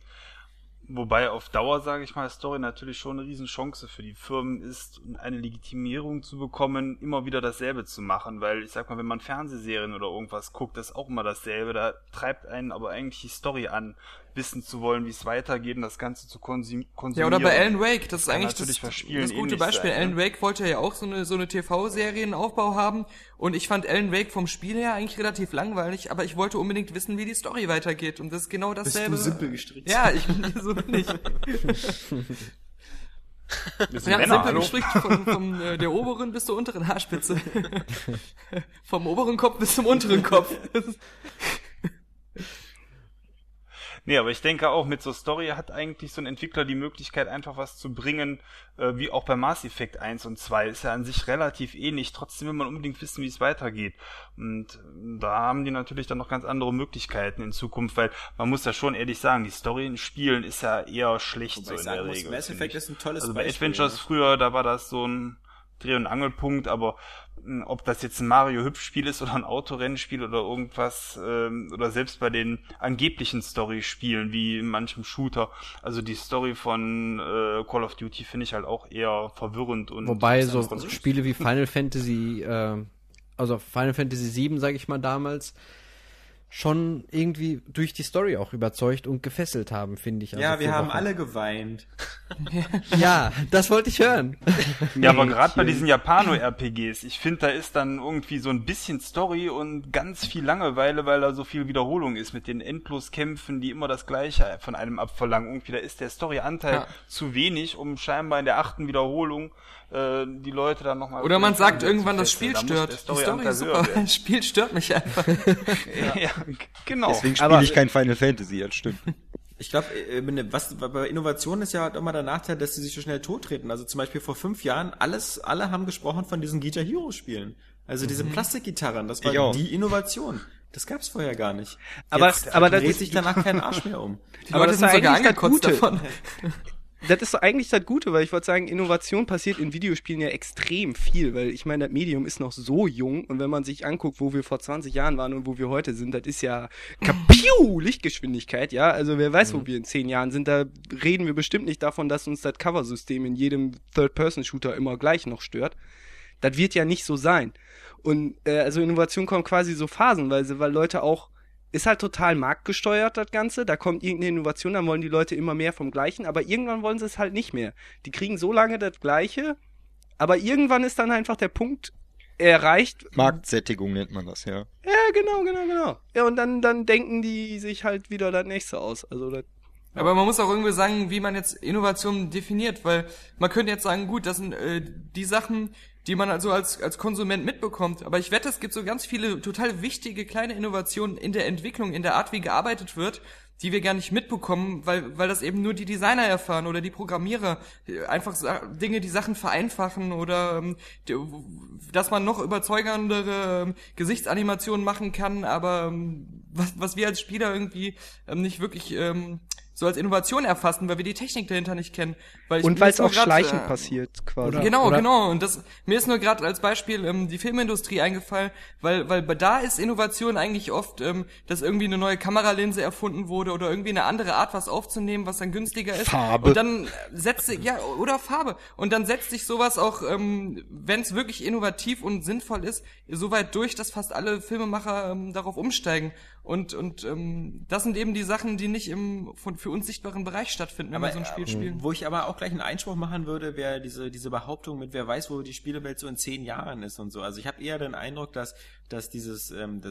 Wobei auf Dauer, sage ich mal, Story natürlich schon eine Riesenchance für die Firmen ist, eine Legitimierung zu bekommen, immer wieder dasselbe zu machen, weil ich sag mal, wenn man Fernsehserien oder irgendwas guckt, das ist auch immer dasselbe, da treibt einen aber eigentlich die Story an, wissen zu wollen, wie es weitergeht und das Ganze zu konsumieren. Ja, oder bei Alan Wake, das ist eigentlich das gute ähnlich Beispiel. sein, ne? Alan Wake wollte ja auch so eine TV-Serienaufbau haben und ich fand Alan Wake vom Spiel her eigentlich relativ langweilig, aber ich wollte unbedingt wissen, wie die Story weitergeht und das ist genau dasselbe. Bist du simpel gestrickt? Ja, so bin ich. Simpel gestrickt von der oberen bis zur unteren Haarspitze. Vom oberen Kopf bis zum unteren Kopf. Nee, aber ich denke auch, mit so Story hat eigentlich so ein Entwickler die Möglichkeit, einfach was zu bringen, wie auch bei Mass Effect 1 und 2. Ist ja an sich relativ ähnlich, trotzdem will man unbedingt wissen, wie es weitergeht. Und da haben die natürlich dann noch ganz andere Möglichkeiten in Zukunft, weil man muss ja schon ehrlich sagen, die Story in Spielen ist ja eher schlecht. Wobei so in der Regel. Mass Effect ist ein tolles Also bei Beispiel, Adventures früher, da war das so ein Dreh- und Angelpunkt, aber ob das jetzt ein Mario-Hüpfspiel ist oder ein Autorennspiel oder irgendwas, oder selbst bei den angeblichen Story-Spielen, wie in manchem Shooter, also die Story von Call of Duty finde ich halt auch eher verwirrend. Und wobei so Spiele wie Final Fantasy, also Final Fantasy 7, sage ich mal damals, schon irgendwie durch die Story auch überzeugt und gefesselt haben, finde ich. Also ja, wir haben alle geweint. Ja, das wollte ich hören. Ja, aber gerade bei diesen Japano-RPGs, ich finde, da ist dann irgendwie so ein bisschen Story und ganz viel Langeweile, weil da so viel Wiederholung ist mit den Endloskämpfen, die immer das Gleiche von einem abverlangen. Irgendwie, da ist der Story-Anteil zu wenig, um scheinbar in der 8. Wiederholung die Leute dann nochmal... Oder man sagt irgendwann, das Spiel stört. Die Story ist super, das Spiel stört mich einfach. Ja, genau. Deswegen spiele ich kein Final Fantasy, das stimmt. Ich glaube, was bei Innovationen ist ja halt immer der Nachteil, dass sie sich so schnell tottreten. Also zum Beispiel vor 5 Jahren, alle haben gesprochen von diesen Guitar Hero Spielen. Also diese Plastikgitarren, das war die Innovation. Das gab's vorher gar nicht. Aber das dreht sich danach kein Arsch mehr um. Die Leute sind sogar angekotzt davon. Das ist doch eigentlich das Gute, weil ich wollte sagen, Innovation passiert in Videospielen ja extrem viel, weil ich meine, das Medium ist noch so jung und wenn man sich anguckt, wo wir vor 20 Jahren waren und wo wir heute sind, das ist ja Kapiu, Lichtgeschwindigkeit, ja, also wer weiß, wo wir in 10 Jahren sind, da reden wir bestimmt nicht davon, dass uns das Cover-System in jedem Third-Person-Shooter immer gleich noch stört. Das wird ja nicht so sein. Und also Innovation kommt quasi so phasenweise, weil Leute auch ist halt total marktgesteuert, das Ganze. Da kommt irgendeine Innovation, dann wollen die Leute immer mehr vom Gleichen, aber irgendwann wollen sie es halt nicht mehr. Die kriegen so lange das Gleiche, aber irgendwann ist dann einfach der Punkt, erreicht. Marktsättigung nennt man das, ja. Ja, genau. Ja, und dann denken die sich halt wieder das nächste aus. Also das, Aber man muss auch irgendwie sagen, wie man jetzt Innovation definiert, weil man könnte jetzt sagen, gut, das sind die Sachen, die man also als Konsument mitbekommt. Aber ich wette, es gibt so ganz viele total wichtige kleine Innovationen in der Entwicklung, in der Art, wie gearbeitet wird, die wir gar nicht mitbekommen, weil das eben nur die Designer erfahren oder die Programmierer. Einfach Dinge, die Sachen vereinfachen oder dass man noch überzeugendere Gesichtsanimationen machen kann, aber was wir als Spieler irgendwie nicht wirklich so als Innovation erfassen, weil wir die Technik dahinter nicht kennen. Und weil es auch schleichend passiert, quasi. Genau. Und mir ist nur gerade als Beispiel die Filmindustrie eingefallen, weil da ist Innovation eigentlich oft, dass irgendwie eine neue Kameralinse erfunden wurde oder irgendwie eine andere Art, was aufzunehmen, was dann günstiger ist. Farbe. Und dann setzt sich, oder Farbe. Und dann setzt sich sowas auch, wenn es wirklich innovativ und sinnvoll ist, so weit durch, dass fast alle Filmemacher darauf umsteigen. Und das sind eben die Sachen, die nicht im für uns sichtbaren Bereich stattfinden, wenn wir so ein Spiel spielen. Wo ich aber auch gleich einen Einspruch machen würde, wäre diese Behauptung mit, wer weiß, wo die Spielewelt so in 10 Jahren ist und so. Also ich habe eher den Eindruck, dass dieses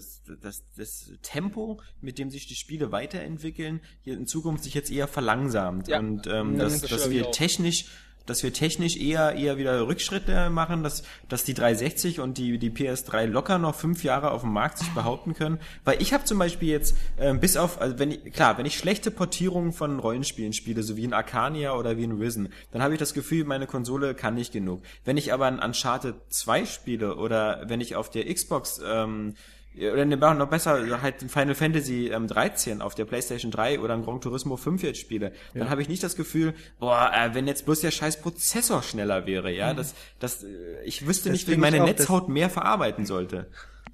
das Tempo, mit dem sich die Spiele weiterentwickeln, hier in Zukunft sich jetzt eher verlangsamt. Ja. Und dass wir technisch eher wieder Rückschritte machen, dass die 360 und die PS3 locker noch 5 Jahre auf dem Markt sich behaupten können. Weil ich habe zum Beispiel jetzt, bis auf, also wenn ich schlechte Portierungen von Rollenspielen spiele, so wie in Arcania oder wie in Risen, dann habe ich das Gefühl, meine Konsole kann nicht genug. Wenn ich aber ein Uncharted 2 spiele oder wenn ich auf der Xbox oder noch besser, halt Final Fantasy 13 auf der PlayStation 3 oder ein Gran Turismo 5 jetzt spiele, dann habe ich nicht das Gefühl, wenn jetzt bloß der scheiß Prozessor schneller wäre, ja, ich wüsste nicht, wie meine Netzhaut mehr verarbeiten sollte.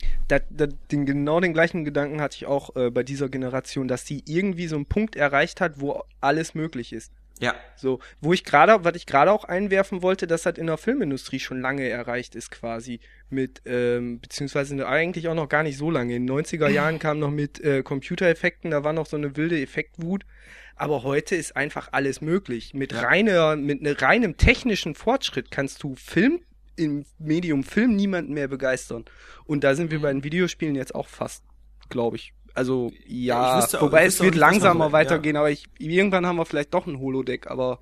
Genau den gleichen Gedanken hatte ich auch bei dieser Generation, dass die irgendwie so einen Punkt erreicht hat, wo alles möglich ist. Ja. So, was ich gerade auch einwerfen wollte, dass das in der Filmindustrie schon lange erreicht ist quasi mit, beziehungsweise eigentlich auch noch gar nicht so lange. In den 90er Jahren kam noch mit Computereffekten, da war noch so eine wilde Effektwut. Aber heute ist einfach alles möglich. Mit reinem technischen Fortschritt kannst du im Medium Film niemanden mehr begeistern. Und da sind wir bei den Videospielen jetzt auch fast, glaube ich. Also, ja, wobei es wird langsamer weitergehen, aber irgendwann haben wir vielleicht doch ein Holodeck, aber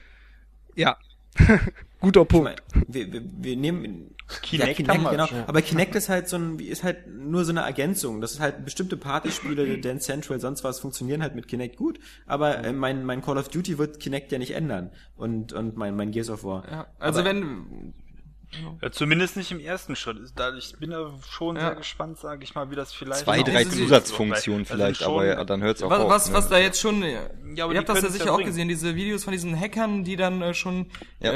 ja, guter Punkt. Ich meine, wir nehmen Kinect, genau. Ja. Aber Kinect ist halt nur so eine Ergänzung. Das ist halt bestimmte Partyspiele, Dance Central, sonst was funktionieren halt mit Kinect gut, aber mein Call of Duty wird Kinect ja nicht ändern und mein Gears of War. Ja, also aber ja, zumindest nicht im ersten Schritt. Ich bin da schon sehr gespannt, sage ich mal, wie das vielleicht... 2-3 Zusatzfunktionen vielleicht, aber dann hört's auch auf. Was da jetzt schon... Ja, ihr habt das ja sicher auch gesehen, diese Videos von diesen Hackern, die dann schon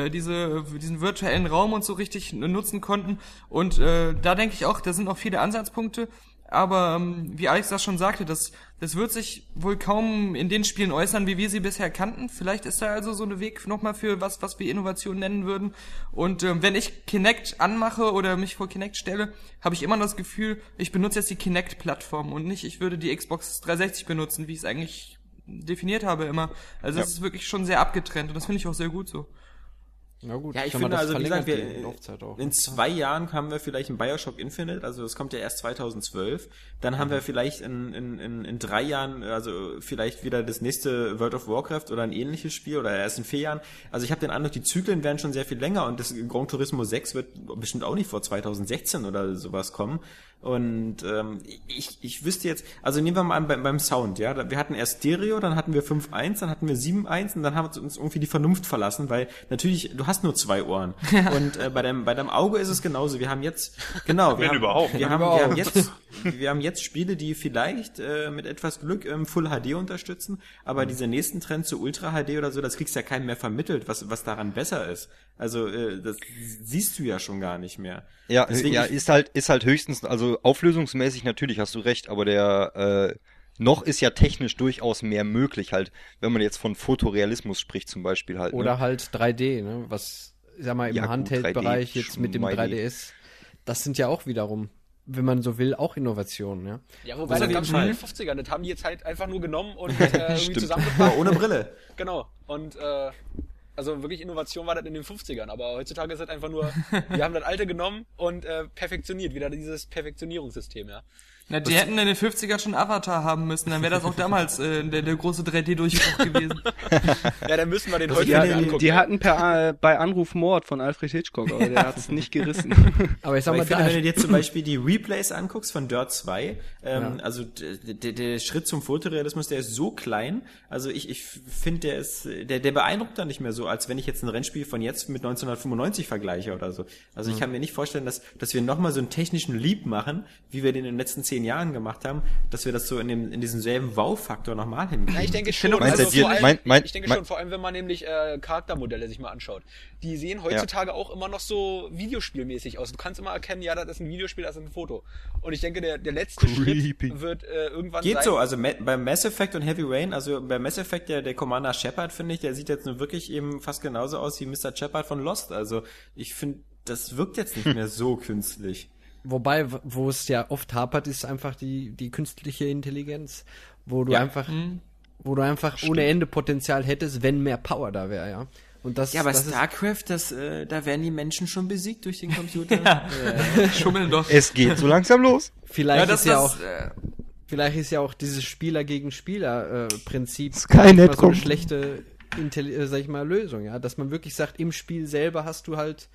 diesen virtuellen Raum und so richtig nutzen konnten. Und da denke ich auch, da sind noch viele Ansatzpunkte. Aber wie Alex das schon sagte, das wird sich wohl kaum in den Spielen äußern, wie wir sie bisher kannten. Vielleicht ist da also so ein Weg nochmal für was wir Innovation nennen würden. Und wenn ich Kinect anmache oder mich vor Kinect stelle, habe ich immer das Gefühl, ich benutze jetzt die Kinect-Plattform und nicht, ich würde die Xbox 360 benutzen, wie ich es eigentlich definiert habe immer. Also es ist wirklich schon sehr abgetrennt und das finde ich auch sehr gut so. Na gut, ja, ich finde, also wie gesagt, in 2 Jahren haben wir vielleicht ein BioShock Infinite, also das kommt ja erst 2012. Dann haben wir vielleicht in 3 Jahren, also vielleicht wieder das nächste World of Warcraft oder ein ähnliches Spiel oder erst in 4 Jahren. Also ich habe den Eindruck, die Zyklen werden schon sehr viel länger und das Gran Turismo 6 wird bestimmt auch nicht vor 2016 oder sowas kommen. Und ich wüsste jetzt, also nehmen wir mal an beim Sound, ja, wir hatten erst Stereo, dann hatten wir 5.1, dann hatten wir 7.1 und dann haben wir uns irgendwie die Vernunft verlassen, weil natürlich, du hast nur 2 Ohren. Und bei deinem Auge ist es genauso. Wir haben jetzt, genau, wir haben jetzt Spiele, die vielleicht mit etwas Glück Full HD unterstützen, aber diese nächsten Trends zu Ultra HD oder so, das kriegst ja keinem mehr vermittelt, was daran besser ist. Also das siehst du ja schon gar nicht mehr. Ja, deswegen ist halt höchstens, also auflösungsmäßig natürlich hast du recht, aber der noch ist ja technisch durchaus mehr möglich halt, wenn man jetzt von Fotorealismus spricht zum Beispiel halt. Oder halt 3D, ne? Was, sag mal, im Handheld-Bereich jetzt mit dem 3DS, das sind ja auch wiederum, wenn man so will, auch Innovationen, ja. Ja, wobei das gab's schon in den 50ern, das haben die jetzt halt einfach nur genommen und irgendwie zusammengebracht. Ohne Brille. Genau. Und Also wirklich Innovation war das in den 50ern, aber heutzutage ist das einfach nur, wir haben das Alte genommen und perfektioniert, wieder dieses Perfektionierungssystem, ja. Na, die hätten in den 50ern schon Avatar haben müssen, dann wäre das auch damals der große 3D-Durchbruch gewesen. Ja, dann müssen wir den Also heute angucken. die hatten bei Anruf Mord von Alfred Hitchcock, aber der hat es nicht gerissen. Aber ich sag Aber mal, ich finde, wenn du dir zum Beispiel die Replays anguckst von Dirt 2, also der Schritt zum Fotorealismus, der ist so klein, also ich finde, der beeindruckt dann nicht mehr so, als wenn ich jetzt ein Rennspiel von jetzt mit 1995 vergleiche oder so. Also ich kann mir nicht vorstellen, dass wir nochmal so einen technischen Leap machen, wie wir den in den letzten 10 Jahren gemacht haben, dass wir das so in diesem selben Wow-Faktor nochmal hinkriegen. Ja, ich denke schon, Meinst du also jetzt vor allem, hier- ich denke schon, vor allem wenn man nämlich Charaktermodelle sich mal anschaut. Die sehen heutzutage auch immer noch so videospielmäßig aus. Du kannst immer erkennen, ja, das ist ein Videospiel, das ist ein Foto. Und ich denke, der letzte Schritt wird irgendwann Geht sein. so, also beim Mass Effect und Heavy Rain, also bei Mass Effect der Commander Shepard, finde ich, der sieht jetzt nur wirklich eben fast genauso aus wie Mr. Shepard von Lost. Also ich finde, das wirkt jetzt nicht mehr so künstlich. wobei, wo es ja oft hapert, ist einfach die künstliche Intelligenz, wo du einfach ohne Ende Potenzial hättest, wenn mehr Power da wäre, ja. Und das, Ja, aber das StarCraft, da werden die Menschen schon besiegt durch den Computer. Schummeln doch. Es geht so langsam los. vielleicht das ist ja das, auch vielleicht ist ja auch dieses Spieler gegen Spieler Prinzip Skynet manchmal so eine kommt. schlechte sag ich mal Lösung, ja, dass man wirklich sagt, im Spiel selber hast du halt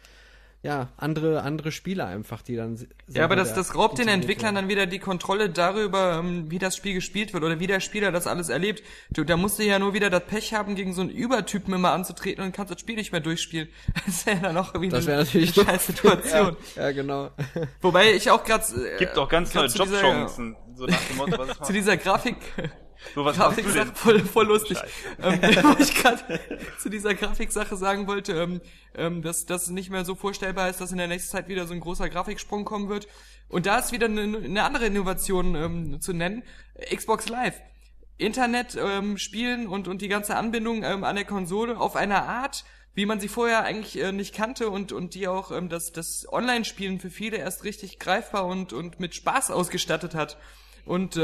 andere Spieler einfach, die dann Ja, aber das raubt den integriert Entwicklern werden. dann wieder die Kontrolle darüber, wie das Spiel gespielt wird oder wie der Spieler das alles erlebt. Da musst du ja nur wieder das Pech haben, gegen so einen Übertypen immer anzutreten und kannst das Spiel nicht mehr durchspielen. Das wäre ja dann auch irgendwie Das wäre eine natürlich scheiß Situation. Ja, genau. Wobei ich auch gerade Gibt auch ganz neue zu dieser- Jobchancen. So nach dem Motto, was zu dieser Grafik So, was machst du Grafiksache denn? voll lustig. Wo ich gerade zu dieser Grafiksache sagen wollte, dass das nicht mehr so vorstellbar ist, dass in der nächsten Zeit wieder so ein großer Grafiksprung kommen wird. Und da ist wieder eine andere Innovation zu nennen. Xbox Live. Internet, Spielen und die ganze Anbindung an der Konsole auf eine Art, wie man sie vorher eigentlich nicht kannte und die auch das Online-Spielen für viele erst richtig greifbar und mit Spaß ausgestattet hat. Und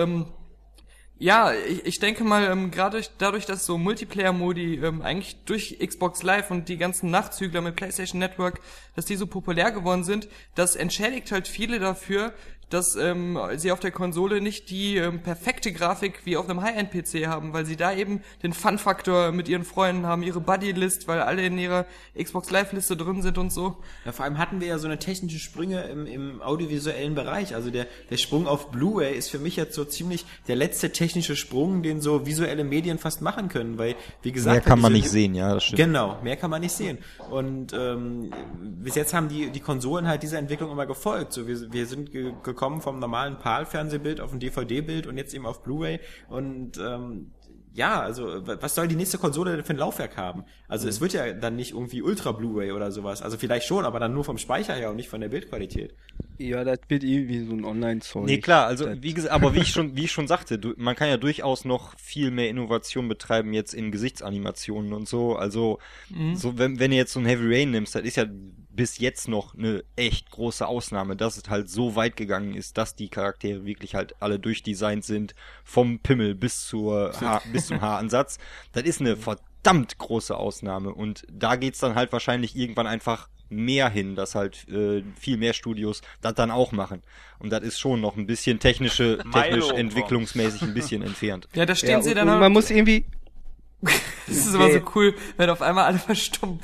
ja, ich denke mal, gerade dadurch, dass so Multiplayer-Modi eigentlich durch Xbox Live und die ganzen Nachzügler mit PlayStation Network, dass die so populär geworden sind, das entschädigt halt viele dafür, dass sie auf der Konsole nicht die perfekte Grafik wie auf einem High-End-PC haben, weil sie da eben den Fun-Faktor mit ihren Freunden haben, ihre Buddy-List, weil alle in ihrer Xbox Live-Liste drin sind und so. Ja, vor allem hatten wir ja so eine technische Sprünge im audiovisuellen Bereich. Also der Sprung auf Blu-ray ist für mich jetzt so ziemlich der letzte technische Sprung, den so visuelle Medien fast machen können, weil, wie gesagt... Mehr kann man diese- nicht sehen, ja, das stimmt. Genau, mehr kann man nicht sehen. Und bis jetzt haben die Konsolen halt dieser Entwicklung immer gefolgt. So, wir sind gekommen vom normalen PAL-Fernsehbild auf ein DVD-Bild und jetzt eben auf Blu-ray. Und ja, also was soll die nächste Konsole denn für ein Laufwerk haben? Also es wird ja dann nicht irgendwie Ultra Blu-ray oder sowas. Also vielleicht schon, aber dann nur vom Speicher her und nicht von der Bildqualität. Ja, das wird irgendwie so ein Online-Zeug. Nee, klar, also wie gesagt, aber wie ich schon sagte, man kann ja durchaus noch viel mehr Innovation betreiben jetzt in Gesichtsanimationen und so. Also so wenn du jetzt so ein Heavy Rain nimmst, das ist ja bis jetzt noch eine echt große Ausnahme, dass es halt so weit gegangen ist, dass die Charaktere wirklich halt alle durchdesignt sind, vom Pimmel bis zum Haaransatz. Das ist eine verdammt große Ausnahme und da geht's dann halt wahrscheinlich irgendwann einfach mehr hin, dass halt viel mehr Studios das dann auch machen. Und das ist schon noch ein bisschen technisch entwicklungsmäßig ein bisschen entfernt. Ja, da stehen sie dann und halt... man muss irgendwie Das ist immer so cool, wenn auf einmal alle verstummen.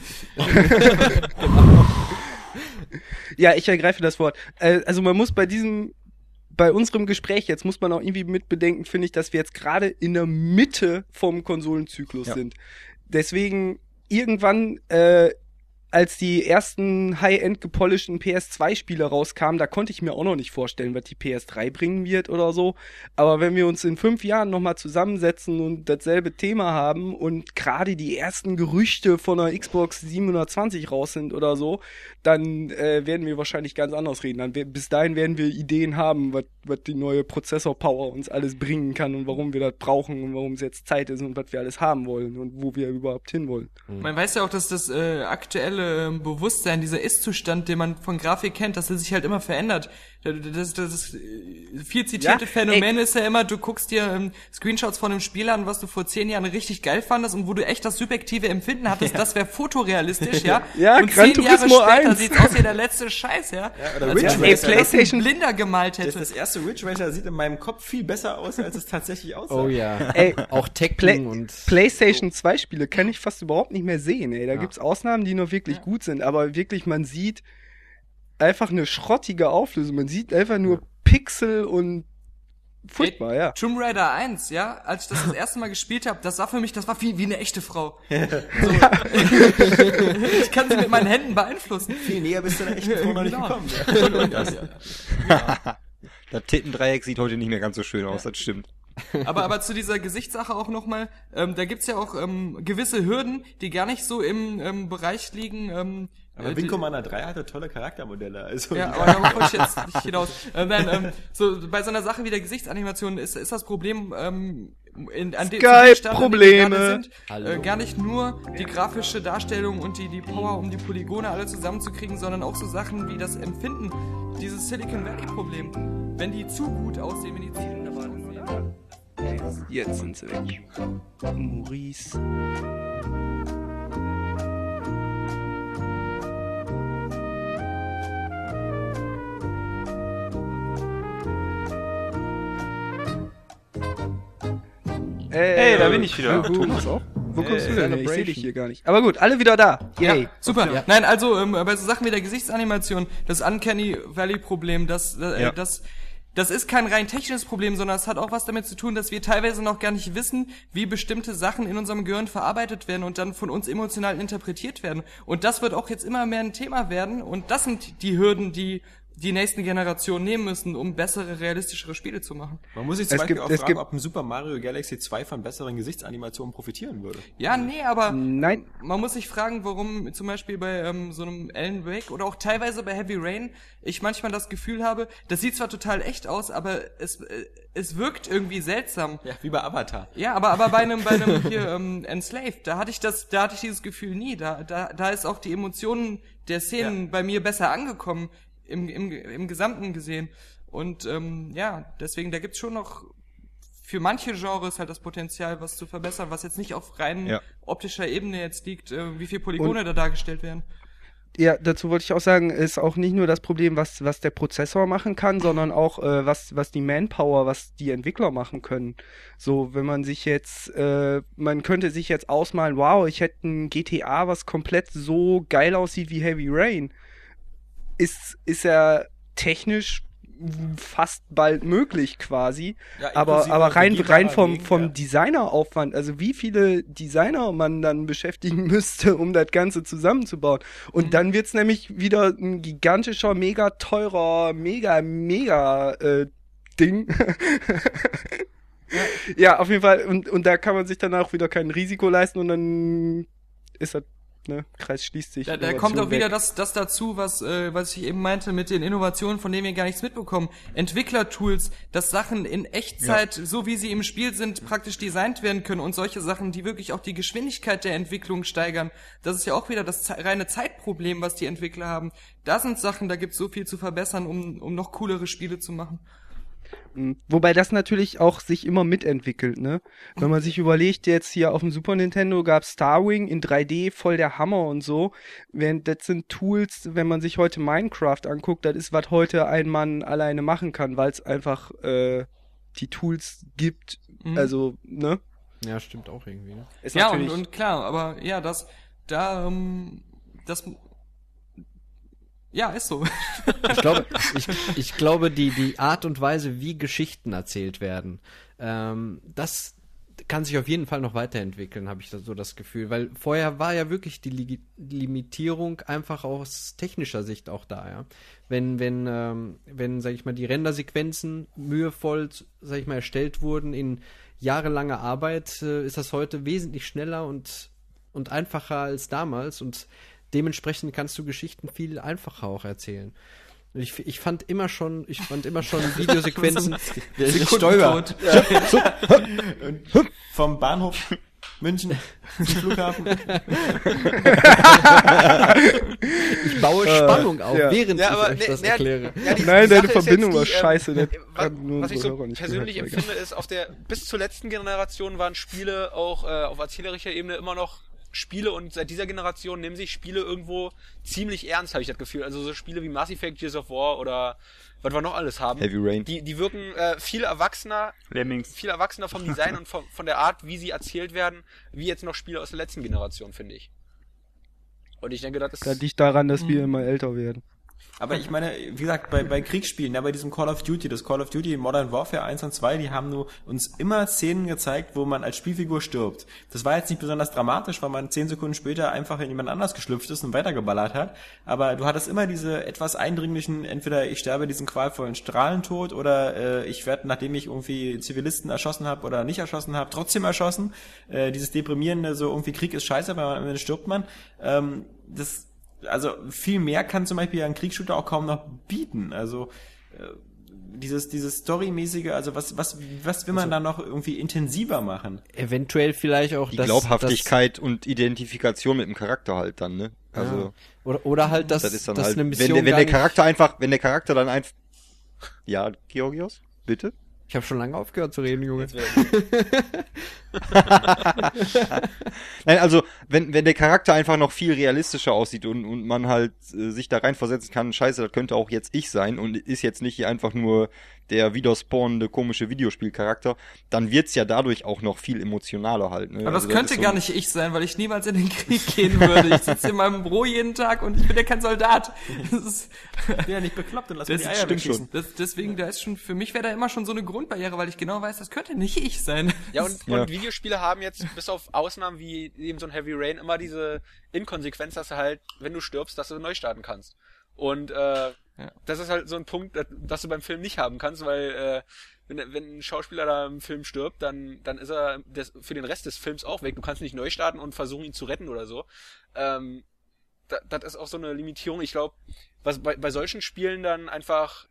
Ja, ich ergreife das Wort. Also man muss bei unserem Gespräch jetzt muss man auch irgendwie mitbedenken, finde ich, dass wir jetzt gerade in der Mitte vom Konsolenzyklus sind. Deswegen irgendwann, als die ersten High-End gepolisheden PS2-Spiele rauskamen, da konnte ich mir auch noch nicht vorstellen, was die PS3 bringen wird oder so. Aber wenn wir uns in 5 Jahren nochmal zusammensetzen und dasselbe Thema haben und gerade die ersten Gerüchte von einer Xbox 720 raus sind oder so, dann werden wir wahrscheinlich ganz anders reden. Bis dahin werden wir Ideen haben, was die neue Prozessor-Power uns alles bringen kann und warum wir das brauchen und warum es jetzt Zeit ist und was wir alles haben wollen und wo wir überhaupt hinwollen. Man weiß ja auch, dass das aktuelle Bewusstsein, dieser Ist-Zustand, den man von Grafik kennt, dass er sich halt immer verändert. Das viel zitierte Phänomen ist ja immer, du guckst dir Screenshots von einem Spiel an, was du vor 10 Jahren richtig geil fandest und wo du echt das subjektive Empfinden hattest, das wäre fotorealistisch, ja? Ja, und Gran 10 Jahre Turismo später 1. sieht's aus wie der letzte Scheiß, ja? Oder Ridge als Racer. PlayStation Blinder gemalt hätte. Das erste Ridge Racer sieht in meinem Kopf viel besser aus, als es tatsächlich aussah. Oh ja. Ey, Auch Tekken und PlayStation 2 Spiele kann ich fast überhaupt nicht mehr sehen, ey. Da gibt's Ausnahmen, die nur wirklich gut sind, aber wirklich, man sieht einfach eine schrottige Auflösung. Man sieht einfach nur Pixel und furchtbar, ja. Tomb Raider 1, ja, als ich das erste Mal gespielt habe, das war für mich, das war wie eine echte Frau. So. Ich kann sie mit meinen Händen beeinflussen. Viel näher bist du der echten Frau noch nicht gekommen. Das Tittendreieck sieht heute nicht mehr ganz so schön aus, das stimmt. Aber zu dieser Gesichtssache auch nochmal, da gibt's ja auch gewisse Hürden, die gar nicht so im Bereich liegen. Aber Wing Commander 3 hatte tolle Charaktermodelle. Also Ja, aber darauf wollte ich jetzt nicht hinaus. So bei so einer Sache wie der Gesichtsanimation ist das Problem an dem Skype-Probleme. Gar nicht nur die grafische Darstellung und die Power, um die Polygone alle zusammenzukriegen, sondern auch so Sachen wie das Empfinden, dieses Silicon Valley-Problem. Wenn die zu gut aussehen, wenn die zu wunderbar aussehen. Jetzt sind sie weg. Maurice. Hey, da bin ich wieder. Thomas auch? Wo kommst du denn? Ich sehe dich hier gar nicht. Aber gut, alle wieder da. Yay. Ja, super. Ja. Nein, also bei so Sachen wie der Gesichtsanimation, das Uncanny Valley Problem, das ist kein rein technisches Problem, sondern es hat auch was damit zu tun, dass wir teilweise noch gar nicht wissen, wie bestimmte Sachen in unserem Gehirn verarbeitet werden und dann von uns emotional interpretiert werden. Und das wird auch jetzt immer mehr ein Thema werden. Und das sind die Hürden, die nächsten Generationen nehmen müssen, um bessere, realistischere Spiele zu machen. man muss sich zum Beispiel auch fragen, ob ein Super Mario Galaxy 2 von besseren Gesichtsanimationen profitieren würde. Ja, nee, aber Nein. man muss sich fragen, warum zum Beispiel bei so einem Alan Wake oder auch teilweise bei Heavy Rain ich manchmal das Gefühl habe, das sieht zwar total echt aus, aber es wirkt irgendwie seltsam. Ja, wie bei Avatar. Ja, aber bei einem hier Enslaved, da hatte ich dieses Gefühl nie. Da ist auch die Emotionen der Szenen bei mir besser angekommen. Im Gesamten gesehen. Und deswegen, da gibt's schon noch für manche Genres halt das Potenzial, was zu verbessern, was jetzt nicht auf rein optischer Ebene jetzt liegt, wie viel Polygone da dargestellt werden. Ja, dazu wollte ich auch sagen, ist auch nicht nur das Problem, was der Prozessor machen kann, sondern auch was die Manpower, was die Entwickler machen können. So, wenn man sich jetzt, man könnte sich jetzt ausmalen, wow, ich hätte ein GTA, was komplett so geil aussieht wie Heavy Rain. Ist ja technisch fast bald möglich quasi, Ja, aber inklusive rein Gegner vom Designeraufwand, also wie viele Designer man dann beschäftigen müsste, um das Ganze zusammenzubauen. Und dann wird's nämlich wieder ein gigantischer, mega teurer, mega Ding. Ja, auf jeden Fall. Und da kann man sich dann auch wieder kein Risiko leisten und dann ist das, ne, Kreis schließt sich. Da kommt auch wieder das dazu, was ich eben meinte mit den Innovationen, von denen wir gar nichts mitbekommen. Entwicklertools, dass Sachen in Echtzeit, so wie sie im Spiel sind, praktisch designt werden können und solche Sachen, die wirklich auch die Geschwindigkeit der Entwicklung steigern. Das ist ja auch wieder das reine Zeitproblem, was die Entwickler haben. Da sind Sachen, da gibt's so viel zu verbessern, um noch coolere Spiele zu machen. Wobei das natürlich auch sich immer mitentwickelt, ne? Wenn man sich überlegt, jetzt hier auf dem Super Nintendo gab's Starwing in 3D, voll der Hammer und so. Das sind Tools, wenn man sich heute Minecraft anguckt, das ist, was heute ein Mann alleine machen kann, weil es einfach die Tools gibt. Also, ne? ja, stimmt auch irgendwie. Ne? Ist Ja, natürlich- und klar, aber ja, ja, ist so. Ich glaube, die Art und Weise, wie Geschichten erzählt werden, das kann sich auf jeden Fall noch weiterentwickeln, habe ich so das Gefühl. Weil vorher war ja wirklich die Limitierung einfach aus technischer Sicht auch da, ja. Wenn, sag ich mal, die Rendersequenzen mühevoll, sag ich mal, erstellt wurden in jahrelanger Arbeit, ist das heute wesentlich schneller und einfacher als damals und dementsprechend kannst du Geschichten viel einfacher auch erzählen. Ich fand immer schon Videosequenzen. Sekundentod. Und vom Bahnhof München, zum Flughafen. Ich baue Spannung auf, ja. während Ja, ich aber euch das die erkläre. Nein, deine Sache ist Verbindung jetzt war die, scheiße. Der was, kann nur was ich unsere so Hörer nicht persönlich gehört, empfinde, ist, bis zur letzten Generation waren Spiele auch auf erzählerischer Ebene immer noch Spiele, und seit dieser Generation nehmen sich Spiele irgendwo ziemlich ernst, habe ich das Gefühl. Also so Spiele wie Mass Effect, Gears of War oder was wir noch alles haben. Heavy Rain. Die wirken viel erwachsener vom Design und von der Art, wie sie erzählt werden, wie jetzt noch Spiele aus der letzten Generation, finde ich. Und ich denke, das ist... Das liegt daran, dass wir immer älter werden. Aber ich meine, wie gesagt, bei Kriegsspielen, ja, bei diesem Call of Duty, das Call of Duty Modern Warfare 1 und 2, die haben nur uns immer Szenen gezeigt, wo man als Spielfigur stirbt. Das war jetzt nicht besonders dramatisch, weil man 10 Sekunden später einfach in jemand anders geschlüpft ist und weitergeballert hat. Aber du hattest immer diese etwas eindringlichen, entweder ich sterbe diesen qualvollen Strahlentod oder ich werde, nachdem ich irgendwie Zivilisten erschossen habe oder nicht erschossen habe, trotzdem erschossen. Dieses deprimierende, so irgendwie Krieg ist scheiße, weil am Ende stirbt man. Also viel mehr kann zum Beispiel ein Kriegsshooter auch kaum noch bieten. Also dieses Storymäßige, also was will man da noch irgendwie intensiver machen? Eventuell vielleicht auch Die Glaubhaftigkeit und Identifikation mit dem Charakter halt dann, ne? Also oder halt das ist dann dass halt, eine Mission wenn der Charakter dann einfach Ja, Georgios, bitte? Ich habe schon lange aufgehört zu reden, Junge. Nein, also wenn der Charakter einfach noch viel realistischer aussieht und man halt sich da reinversetzen kann, scheiße, das könnte auch jetzt ich sein und ist jetzt nicht hier einfach nur der wieder spawnende komische Videospielcharakter, dann wird's ja dadurch auch noch viel emotionaler halt. Ne? Aber das also könnte ist gar nicht ich sein, weil ich niemals in den Krieg gehen würde. Ich sitze in meinem Büro jeden Tag und ich bin ja kein Soldat. Das ist, Ich bin ja nicht bekloppt und lass mir die Eier wegschießen. Deswegen, da ist schon, für mich wäre da immer schon so eine Grundbarriere, weil ich genau weiß, das könnte nicht ich sein. Ja, und Videospiele haben jetzt, bis auf Ausnahmen wie eben so ein Heavy Rain, immer diese Inkonsequenz, dass du halt, wenn du stirbst, dass du neu starten kannst. Und das ist halt so ein Punkt, dass du beim Film nicht haben kannst, weil wenn ein Schauspieler da im Film stirbt, dann ist er für den Rest des Films auch weg. Du kannst nicht neu starten und versuchen, ihn zu retten oder so. Das ist auch so eine Limitierung. Ich glaube, was bei solchen Spielen dann einfach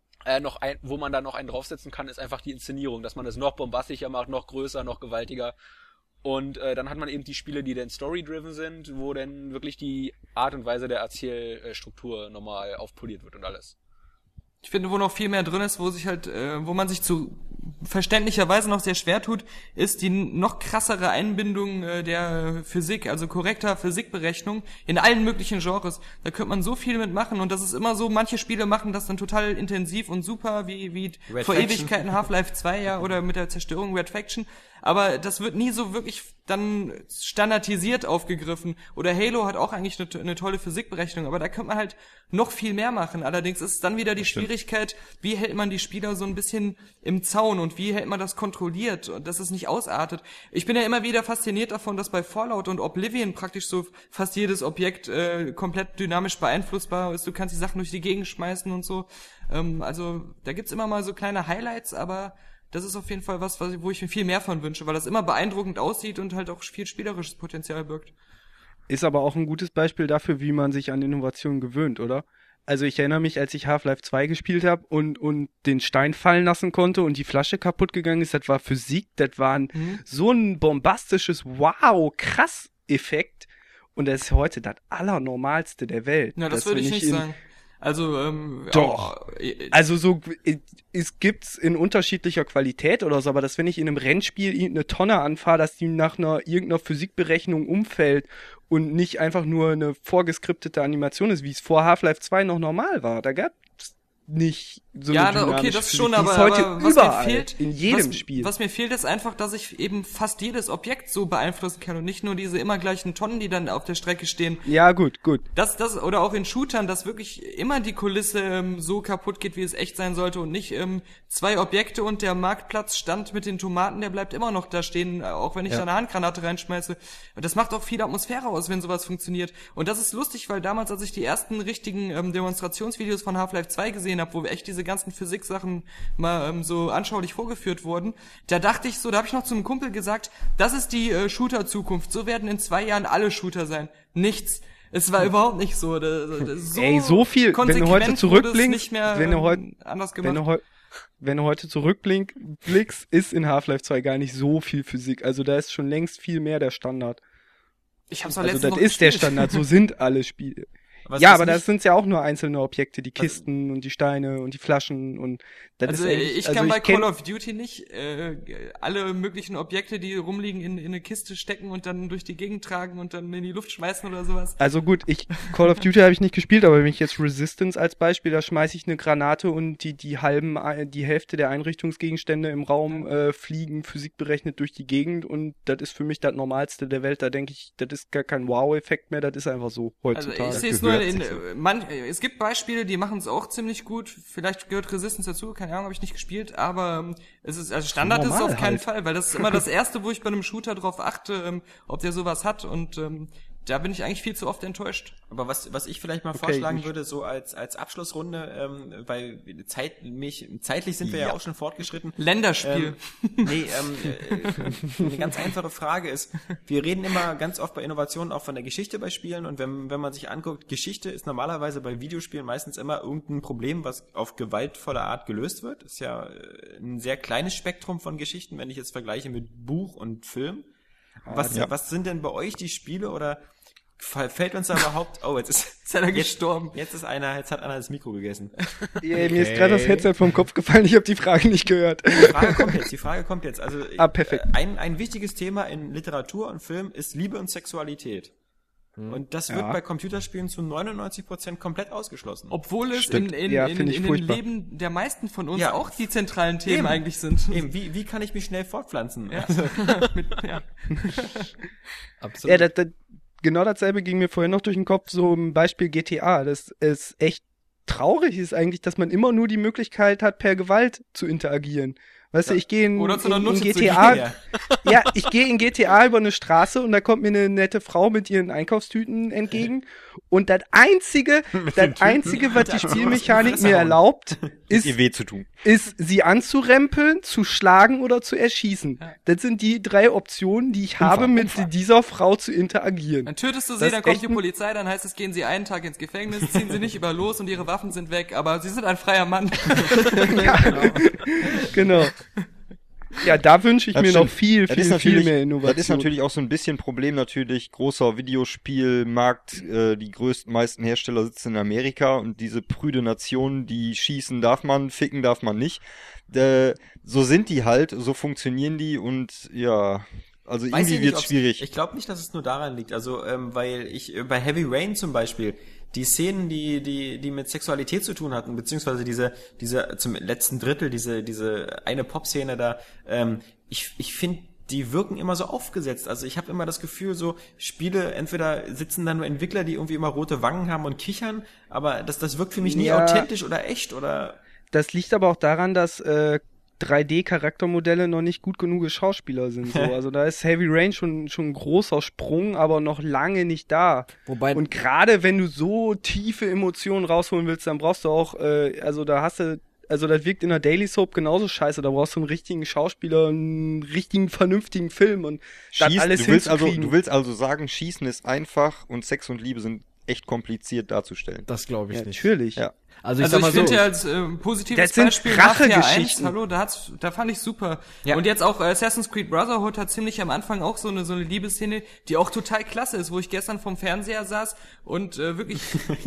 wo man da noch einen draufsetzen kann, ist einfach die Inszenierung, dass man das noch bombastischer macht, noch größer, noch gewaltiger. Und dann hat man eben die Spiele, die dann story-driven sind, wo dann wirklich die Art und Weise der Erzählstruktur nochmal aufpoliert wird und alles. Ich finde, wo noch viel mehr drin ist, wo man sich zu verständlicherweise noch sehr schwer tut, ist die noch krassere Einbindung der Physik, also korrekter Physikberechnung in allen möglichen Genres. Da könnte man so viel mitmachen und das ist immer so, manche Spiele machen das dann total intensiv und super, wie vor Ewigkeiten Half-Life 2 ja oder mit der Zerstörung Red Faction. Aber das wird nie so wirklich dann standardisiert aufgegriffen. Oder Halo hat auch eigentlich eine tolle Physikberechnung, aber da könnte man halt noch viel mehr machen. Allerdings ist dann wieder die Schwierigkeit, wie hält man die Spieler so ein bisschen im Zaun und wie hält man das kontrolliert, dass es nicht ausartet. Ich bin ja immer wieder fasziniert davon, dass bei Fallout und Oblivion praktisch so fast jedes Objekt komplett dynamisch beeinflussbar ist. Du kannst die Sachen durch die Gegend schmeißen und so. Also da gibt's immer mal so kleine Highlights, aber das ist auf jeden Fall was, wo ich mir viel mehr von wünsche, weil das immer beeindruckend aussieht und halt auch viel spielerisches Potenzial birgt. Ist aber auch ein gutes Beispiel dafür, wie man sich an Innovationen gewöhnt, oder? Also ich erinnere mich, als ich Half-Life 2 gespielt habe und den Stein fallen lassen konnte und die Flasche kaputt gegangen ist, das war Physik, das war so ein bombastisches Wow-Krass-Effekt und das ist heute das Allernormalste der Welt. Ja, das würde ich nicht sagen. Also, doch. Also so, es gibt's in unterschiedlicher Qualität oder so, aber dass wenn ich in einem Rennspiel irgendeine Tonne anfahre, dass die nach irgendeiner Physikberechnung umfällt und nicht einfach nur eine vorgeskriptete Animation ist, wie es vor Half-Life 2 noch normal war. Da gab's nicht so eine dynamische okay, das Physik. schon, Die ist aber heute was überall, mir fehlt, in jedem Spiel. Was mir fehlt, ist einfach, dass ich eben fast jedes Objekt so beeinflussen kann und nicht nur diese immer gleichen Tonnen, die dann auf der Strecke stehen. Ja, gut. Das, oder auch in Shootern, dass wirklich immer die Kulisse so kaputt geht, wie es echt sein sollte und nicht 2 Objekte und der Marktplatzstand mit den Tomaten, der bleibt immer noch da stehen, auch wenn ich da eine Handgranate reinschmeiße. Das macht auch viel Atmosphäre aus, wenn sowas funktioniert. Und das ist lustig, weil damals, als ich die ersten richtigen Demonstrationsvideos von Half-Life 2 gesehen habe, wo wir echt diese ganzen Physik-Sachen mal so anschaulich vorgeführt wurden, da dachte ich so, da habe ich noch zum Kumpel gesagt, das ist die Shooter-Zukunft, so werden in 2 Jahren alle Shooter sein. Nichts. Es war überhaupt nicht so. So viel, wenn du heute zurückblickst, nicht mehr wenn du anders gemacht. wenn du heute zurückblickst, ist in Half-Life 2 gar nicht so viel Physik. Also da ist schon längst viel mehr der Standard. Ich hab's auch Also letztens das noch ist der gespielt. Standard, so sind alle Spiele. Ja, aber das sind ja auch nur einzelne Objekte, die Kisten und die Steine und die Flaschen und das Also ist eigentlich, ich kann bei Call of Duty nicht alle möglichen Objekte, die rumliegen, in eine Kiste stecken und dann durch die Gegend tragen und dann in die Luft schmeißen oder sowas. Also gut, Call of Duty habe ich nicht gespielt, aber wenn ich jetzt Resistance als Beispiel, da schmeiße ich eine Granate und die Hälfte der Einrichtungsgegenstände im Raum fliegen, Physik berechnet durch die Gegend und das ist für mich das Normalste der Welt. Da denke ich, das ist gar kein Wow-Effekt mehr, das ist einfach so heutzutage. Also ich sehe es nur es gibt Beispiele, die machen es auch ziemlich gut. Vielleicht gehört Resistance dazu, keine Ahnung, habe ich nicht gespielt, aber es ist, also Standard ist es auf keinen Fall, weil das ist immer das Erste, wo ich bei einem Shooter drauf achte, ob der sowas hat und da bin ich eigentlich viel zu oft enttäuscht. Aber was ich vielleicht mal vorschlagen würde, so als Abschlussrunde, weil zeitlich sind wir ja auch schon fortgeschritten. Länderspiel. Eine ganz einfache Frage ist, wir reden immer ganz oft bei Innovationen auch von der Geschichte bei Spielen und wenn man sich anguckt, Geschichte ist normalerweise bei Videospielen meistens immer irgendein Problem, was auf gewaltvolle Art gelöst wird. Ist ja ein sehr kleines Spektrum von Geschichten, wenn ich jetzt vergleiche mit Buch und Film. Was sind denn bei euch die Spiele oder fällt uns da überhaupt... Oh, jetzt ist einer gestorben. Jetzt hat einer das Mikro gegessen. Yeah, mir ist gerade das Headset vom Kopf gefallen, ich habe die Frage nicht gehört. Die Frage kommt jetzt. Also perfekt. Ein wichtiges Thema in Literatur und Film ist Liebe und Sexualität. Und das wird bei Computerspielen zu 99% komplett ausgeschlossen. Obwohl es in den Leben der meisten von uns auch die zentralen Themen eigentlich sind. Eben, wie kann ich mich schnell fortpflanzen? Ja. Absolut. Ja, genau dasselbe ging mir vorhin noch durch den Kopf, so ein Beispiel GTA. Das ist echt traurig, ist eigentlich, dass man immer nur die Möglichkeit hat, per Gewalt zu interagieren. Weißt du, ich gehe in GTA, ich gehe in GTA über eine Straße und da kommt mir eine nette Frau mit ihren Einkaufstüten entgegen und das einzige, was die Spielmechanik mir erlaubt, ist ihr weh zu tun. Ist sie anzurempeln, zu schlagen oder zu erschießen. Das sind die 3 Optionen, die ich habe, mit dieser Frau zu interagieren. Dann tötest du sie, dann kommt die Polizei, dann heißt es, gehen sie einen Tag ins Gefängnis, ziehen sie nicht über los und ihre Waffen sind weg, aber sie sind ein freier Mann. Ja, genau. Ja, da wünsche ich mir noch viel mehr Innovation. Das ist natürlich auch so ein bisschen Problem, natürlich großer Videospielmarkt, die meisten Hersteller sitzen in Amerika und diese prüde Nation, die schießen darf man, ficken darf man nicht. So sind die halt, so funktionieren die und ja, also irgendwie wird's schwierig. Ich glaube nicht, dass es nur daran liegt, also weil ich bei Heavy Rain zum Beispiel die Szenen, die mit Sexualität zu tun hatten, beziehungsweise diese zum letzten Drittel, diese eine Pop-Szene da, ich finde, die wirken immer so aufgesetzt. Also ich habe immer das Gefühl, so Spiele, entweder sitzen da nur Entwickler, die irgendwie immer rote Wangen haben und kichern, aber das wirkt für mich nie authentisch oder echt oder... Das liegt aber auch daran, dass 3D-Charaktermodelle noch nicht gut genug Schauspieler sind. So. Also da ist Heavy Rain schon ein großer Sprung, aber noch lange nicht da. Und gerade wenn du so tiefe Emotionen rausholen willst, dann brauchst du auch, das wirkt in der Daily Soap genauso scheiße. Da brauchst du einen richtigen Schauspieler, einen richtigen, vernünftigen Film und das alles hinzukriegen. Du willst also sagen, Schießen ist einfach und Sex und Liebe sind echt kompliziert darzustellen. Das glaube ich nicht. Natürlich. Ja. Also ich finde ja als positives Beispiel Mafia 1, hallo, da fand ich super. Ja. Und jetzt auch Assassin's Creed Brotherhood hat ziemlich am Anfang auch so eine Liebesszene, die auch total klasse ist, wo ich gestern vorm Fernseher saß und wirklich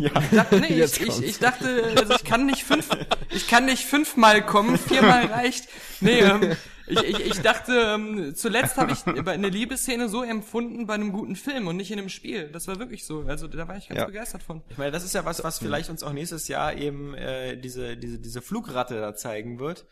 ich dachte, also ich kann nicht 5-mal kommen, 4-mal reicht. Nee, ich dachte, zuletzt habe ich eine Liebesszene so empfunden bei einem guten Film und nicht in einem Spiel. Das war wirklich so. Also da war ich ganz begeistert von. Ich meine, das ist ja was vielleicht uns auch nächstes Jahr eben diese Flugratte da zeigen wird.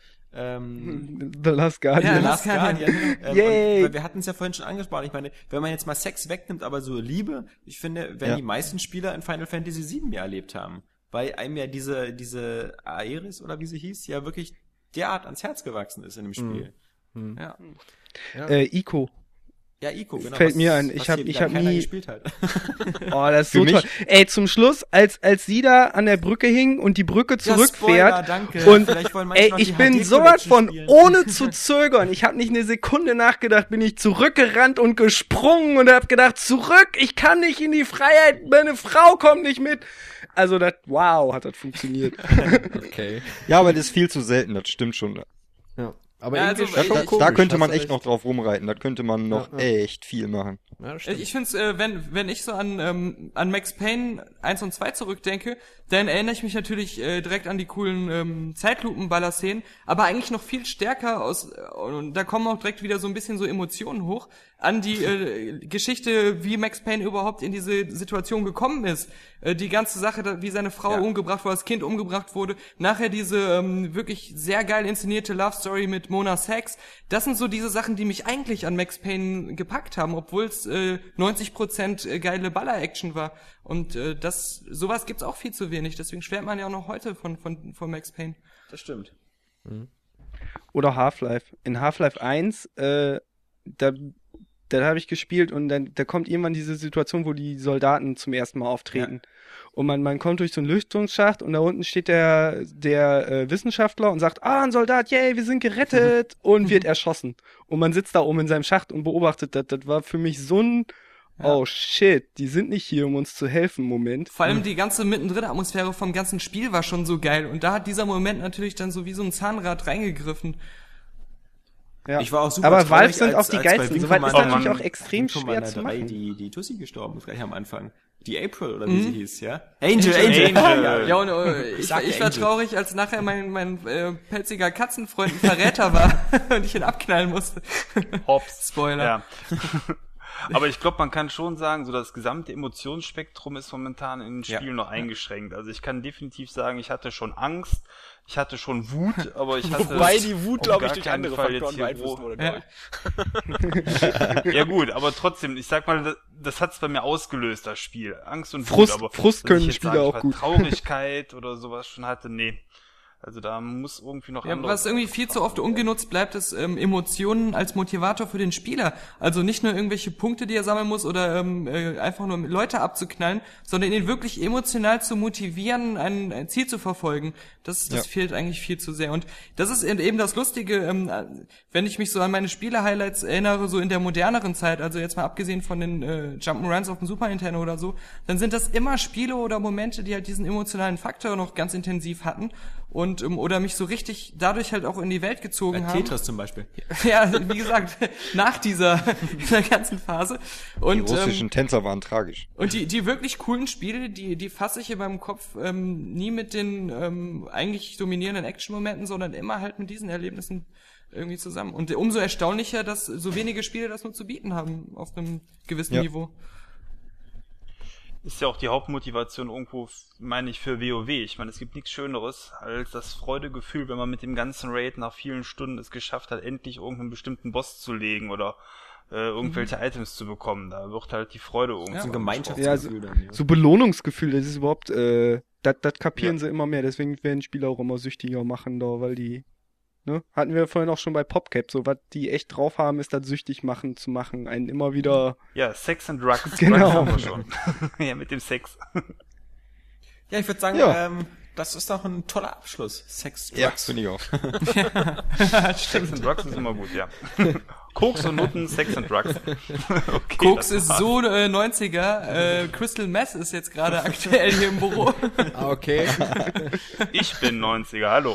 The Last Guardian. The Last Guardian. Weil wir hatten es ja vorhin schon angesprochen. Ich meine, wenn man jetzt mal Sex wegnimmt, aber so Liebe, ich finde, wenn die meisten Spieler in Final Fantasy 7 ja erlebt haben, weil einem ja diese Aeris oder wie sie hieß, ja wirklich derart ans Herz gewachsen ist in dem Spiel. Ico. Ja, Ico, genau. Fällt mir ein. Ich hab keiner nie gespielt halt. Oh, das ist so toll. Ey, zum Schluss, als sie da an der Brücke hing und die Brücke zurückfährt. Spoiler, danke. Und Vielleicht wollen manche ey, noch ich die bin HD sowas von, Collection spielen. ohne zu zögern, ich habe nicht eine Sekunde nachgedacht, bin ich zurückgerannt und gesprungen und hab gedacht, zurück, ich kann nicht in die Freiheit, meine Frau kommt nicht mit. Also das, wow, hat das funktioniert. Okay. Ja, aber das ist viel zu selten, das stimmt schon. Ja. Aber Ja, irgendwie also, ist schon da- komisch, Da könnte hast man du echt recht. noch drauf rumreiten, da könnte man noch echt viel machen. Ja, das stimmt. Ich finde es, wenn ich so an Max Payne 1 und 2 zurückdenke, dann erinnere ich mich natürlich direkt an die coolen Zeitlupenballer-Szenen, aber eigentlich noch viel stärker und da kommen auch direkt wieder so ein bisschen so Emotionen hoch, an die Geschichte, wie Max Payne überhaupt in diese Situation gekommen ist. Die ganze Sache, wie seine Frau umgebracht wurde, das Kind umgebracht wurde, nachher diese wirklich sehr geil inszenierte Love Story mit Mona Sachs. Das sind so diese Sachen, die mich eigentlich an Max Payne gepackt haben, obwohl es 90% geile Baller-Action war. Und sowas gibt's auch viel zu wenig. Deswegen schwärmt man ja auch noch heute von Max Payne. Das stimmt. Oder Half-Life. In Half-Life 1, da habe ich gespielt und dann da kommt irgendwann diese Situation, wo die Soldaten zum ersten Mal auftreten. Und man kommt durch so einen Lüftungsschacht und da unten steht der Wissenschaftler und sagt, ein Soldat, yay, wir sind gerettet und wird erschossen. Und man sitzt da oben in seinem Schacht und beobachtet das. Das war für mich so ein oh shit, die sind nicht hier, um uns zu helfen, Moment. Vor allem die ganze Mittendrin-Atmosphäre vom ganzen Spiel war schon so geil. Und da hat dieser Moment natürlich dann so wie so ein Zahnrad reingegriffen. Ja. Ich war auch super Aber traurig, Valve sind auch die bei geilsten. Wing Soweit ist Commander- natürlich auch extrem Wing schwer Commander zu 3 machen. die Tussi gestorben ist, gleich am Anfang. Die April, oder wie sie hieß, ja? Angel. Ja, und ich war Angel. traurig, als nachher mein pelziger Katzenfreund ein Verräter war und ich ihn abknallen musste. Hops. Spoiler. Ja. Aber ich glaube, man kann schon sagen, so das gesamte Emotionsspektrum ist momentan in den Spielen noch eingeschränkt. Also ich kann definitiv sagen, ich hatte schon Angst, ich hatte schon Wut, aber ich hatte... Wobei die Wut, auf glaube ich, gar durch keinen andere Fall Faktoren jetzt hier beeinflusst wurde, Ja. glaube ich. Ja gut, aber trotzdem, ich sag mal, das hat's bei mir ausgelöst, das Spiel. Angst und Frust- Wut, aber Frust dass können ich jetzt Spiele sage, auch ich gut. Traurigkeit oder sowas schon hatte, nee. Also da muss irgendwie noch Ja, andere- was irgendwie viel zu oft ungenutzt bleibt, ist Emotionen als Motivator für den Spieler. Also nicht nur irgendwelche Punkte, die er sammeln muss oder einfach nur Leute abzuknallen, sondern ihn wirklich emotional zu motivieren, ein Ziel zu verfolgen. Das fehlt eigentlich viel zu sehr. Und das ist eben das Lustige, wenn ich mich so an meine Spiele-Highlights erinnere, so in der moderneren Zeit, also jetzt mal abgesehen von den Jump'n'Runs auf dem Super Nintendo oder so, dann sind das immer Spiele oder Momente, die halt diesen emotionalen Faktor noch ganz intensiv hatten und oder mich so richtig dadurch halt auch in die Welt gezogen haben. Tetris zum Beispiel. Ja, wie gesagt, nach dieser ganzen Phase. Und, Die russischen Tänzer waren tragisch. und die wirklich coolen Spiele, die fasse ich in meinem Kopf nie mit den eigentlich dominierenden Action-Momenten, sondern immer halt mit diesen Erlebnissen irgendwie zusammen. Und umso erstaunlicher, dass so wenige Spiele das nur zu bieten haben auf einem gewissen Ja. Niveau. ist ja auch die Hauptmotivation irgendwo, meine ich, für WoW. Ich meine, es gibt nichts Schöneres als das Freudegefühl, wenn man mit dem ganzen Raid nach vielen Stunden es geschafft hat, endlich irgendeinen bestimmten Boss zu legen oder irgendwelche Items zu bekommen. Da wird halt die Freude irgendwo. So ein angesprochen. Gemeinschaftsgefühl dann, ja. So Belohnungsgefühl, das ist überhaupt, das kapieren sie immer mehr, deswegen werden Spieler auch immer süchtiger machen da, weil die, ne, hatten wir vorhin auch schon bei PopCap, so was die echt drauf haben, ist das süchtig machen zu machen, einen immer wieder, Ja, Sex and Drugs. Genau. Drugs haben wir schon. Ja, mit dem Sex. Ja, ich würde sagen, Ja. das ist doch ein toller Abschluss. Sex, Ja, Drugs. finde ich auch. Sex and Drugs ist immer gut, ja. Koks und Nutten, Sex and Drugs. Okay, Koks das ist war's. so 90er, Crystal Meth ist jetzt gerade aktuell hier im Büro. Ah, okay. Ich bin 90er, hallo.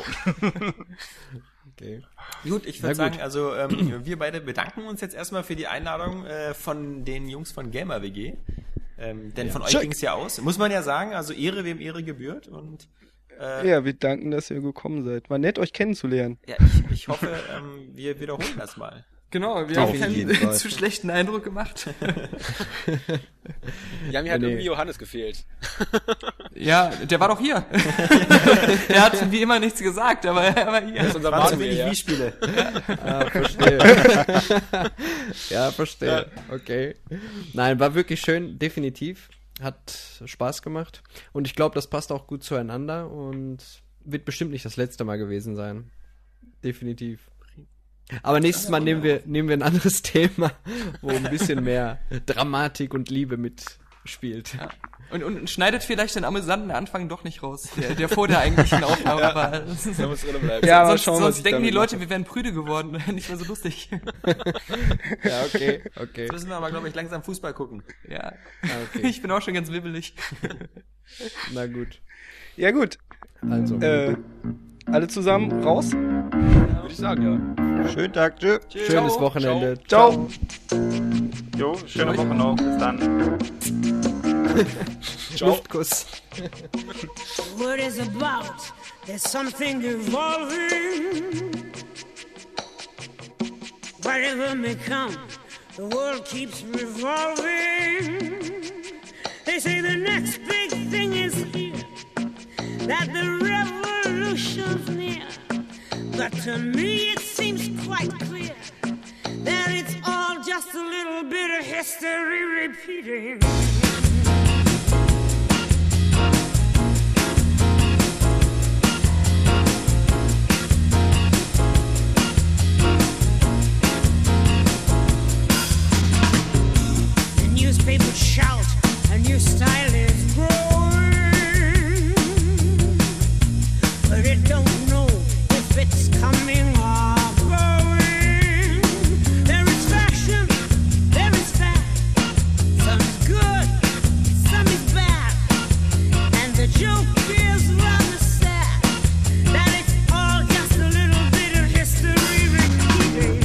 Okay. Gut, ich Na würde gut. sagen, also wir beide bedanken uns jetzt erstmal für die Einladung von den Jungs von Gamer WG. Denn von euch Check. ging es ja aus. Muss man ja sagen, also Ehre, wem Ehre gebührt. Und ja, wir danken, dass ihr gekommen seid. War nett, euch kennenzulernen. ja, ich hoffe, wir wiederholen das mal. Genau, wir Auf haben jeden keinen Fall. zu schlechten Eindruck gemacht. Die haben mir halt Nee. irgendwie Johannes gefehlt. Ja, der war doch hier. Der hat wie immer nichts gesagt, aber er war Das hier. ist unser Waren zu Manuel, wenig ja. Wii-Spiele. Ah, verstehe. Ja, verstehe. Okay. Nein, war wirklich schön, definitiv. Hat Spaß gemacht. Und ich glaube, das passt auch gut zueinander und wird bestimmt nicht das letzte Mal gewesen sein. Definitiv. Aber nächstes Mal nehmen wir ein anderes Thema, wo ein bisschen mehr Dramatik und Liebe mitspielt. Ja. Und schneidet vielleicht den amüsanten Anfang doch nicht raus, der vor der eigentlichen Aufnahme war. Da muss drin bleiben. Ja, aber sonst denken die Leute, wir wären prüde geworden, nicht mehr so lustig. Ja, okay. Jetzt müssen wir aber, glaube ich, langsam Fußball gucken. Ja, Okay. ich bin auch schon ganz wibbelig. Na gut. Ja, gut. Also. Alle zusammen raus. Würde ich sagen, ja. Schönen Tag, tschö. Schönes Wochenende. Ciao. Jo, schöne Woche noch. Bis dann. Luftkuss. What is about? There's something evolving. Whatever may come, the world keeps revolving. They say the next big thing is here, that the revolution's near. But to me it seems quite clear that it's all just a little bit of history repeating. People shout, a new style is growing, but it don't know if it's coming or going. There is fashion, there is fat, some is good, some is bad, and the joke is rather sad, that it's all just a little bit of history repeating.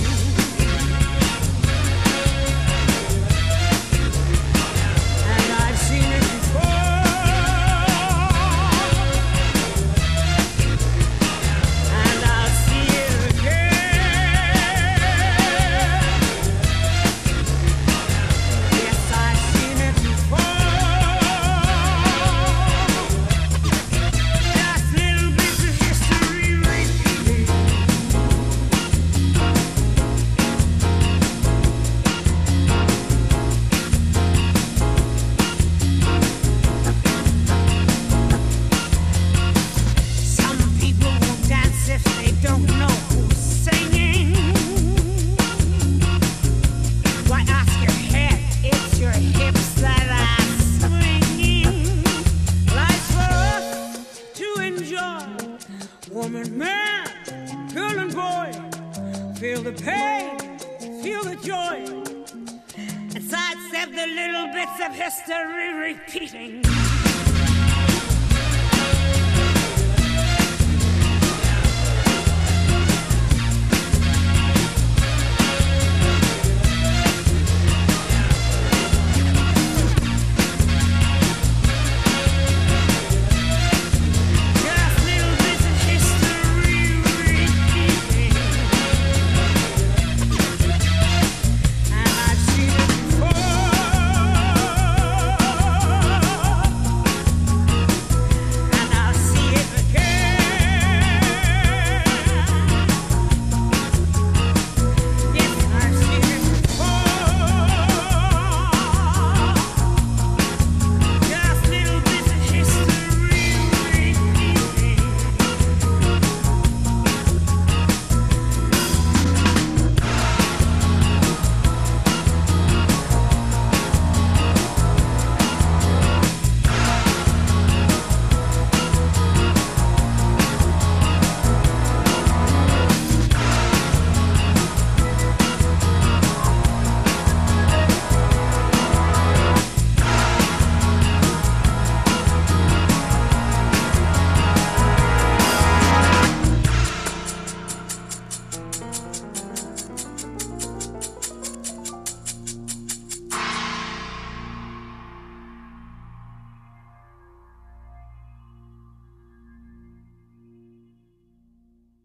Woman, man, girl and boy, feel the pain, feel the joy, and sidestep the little bits of history repeating.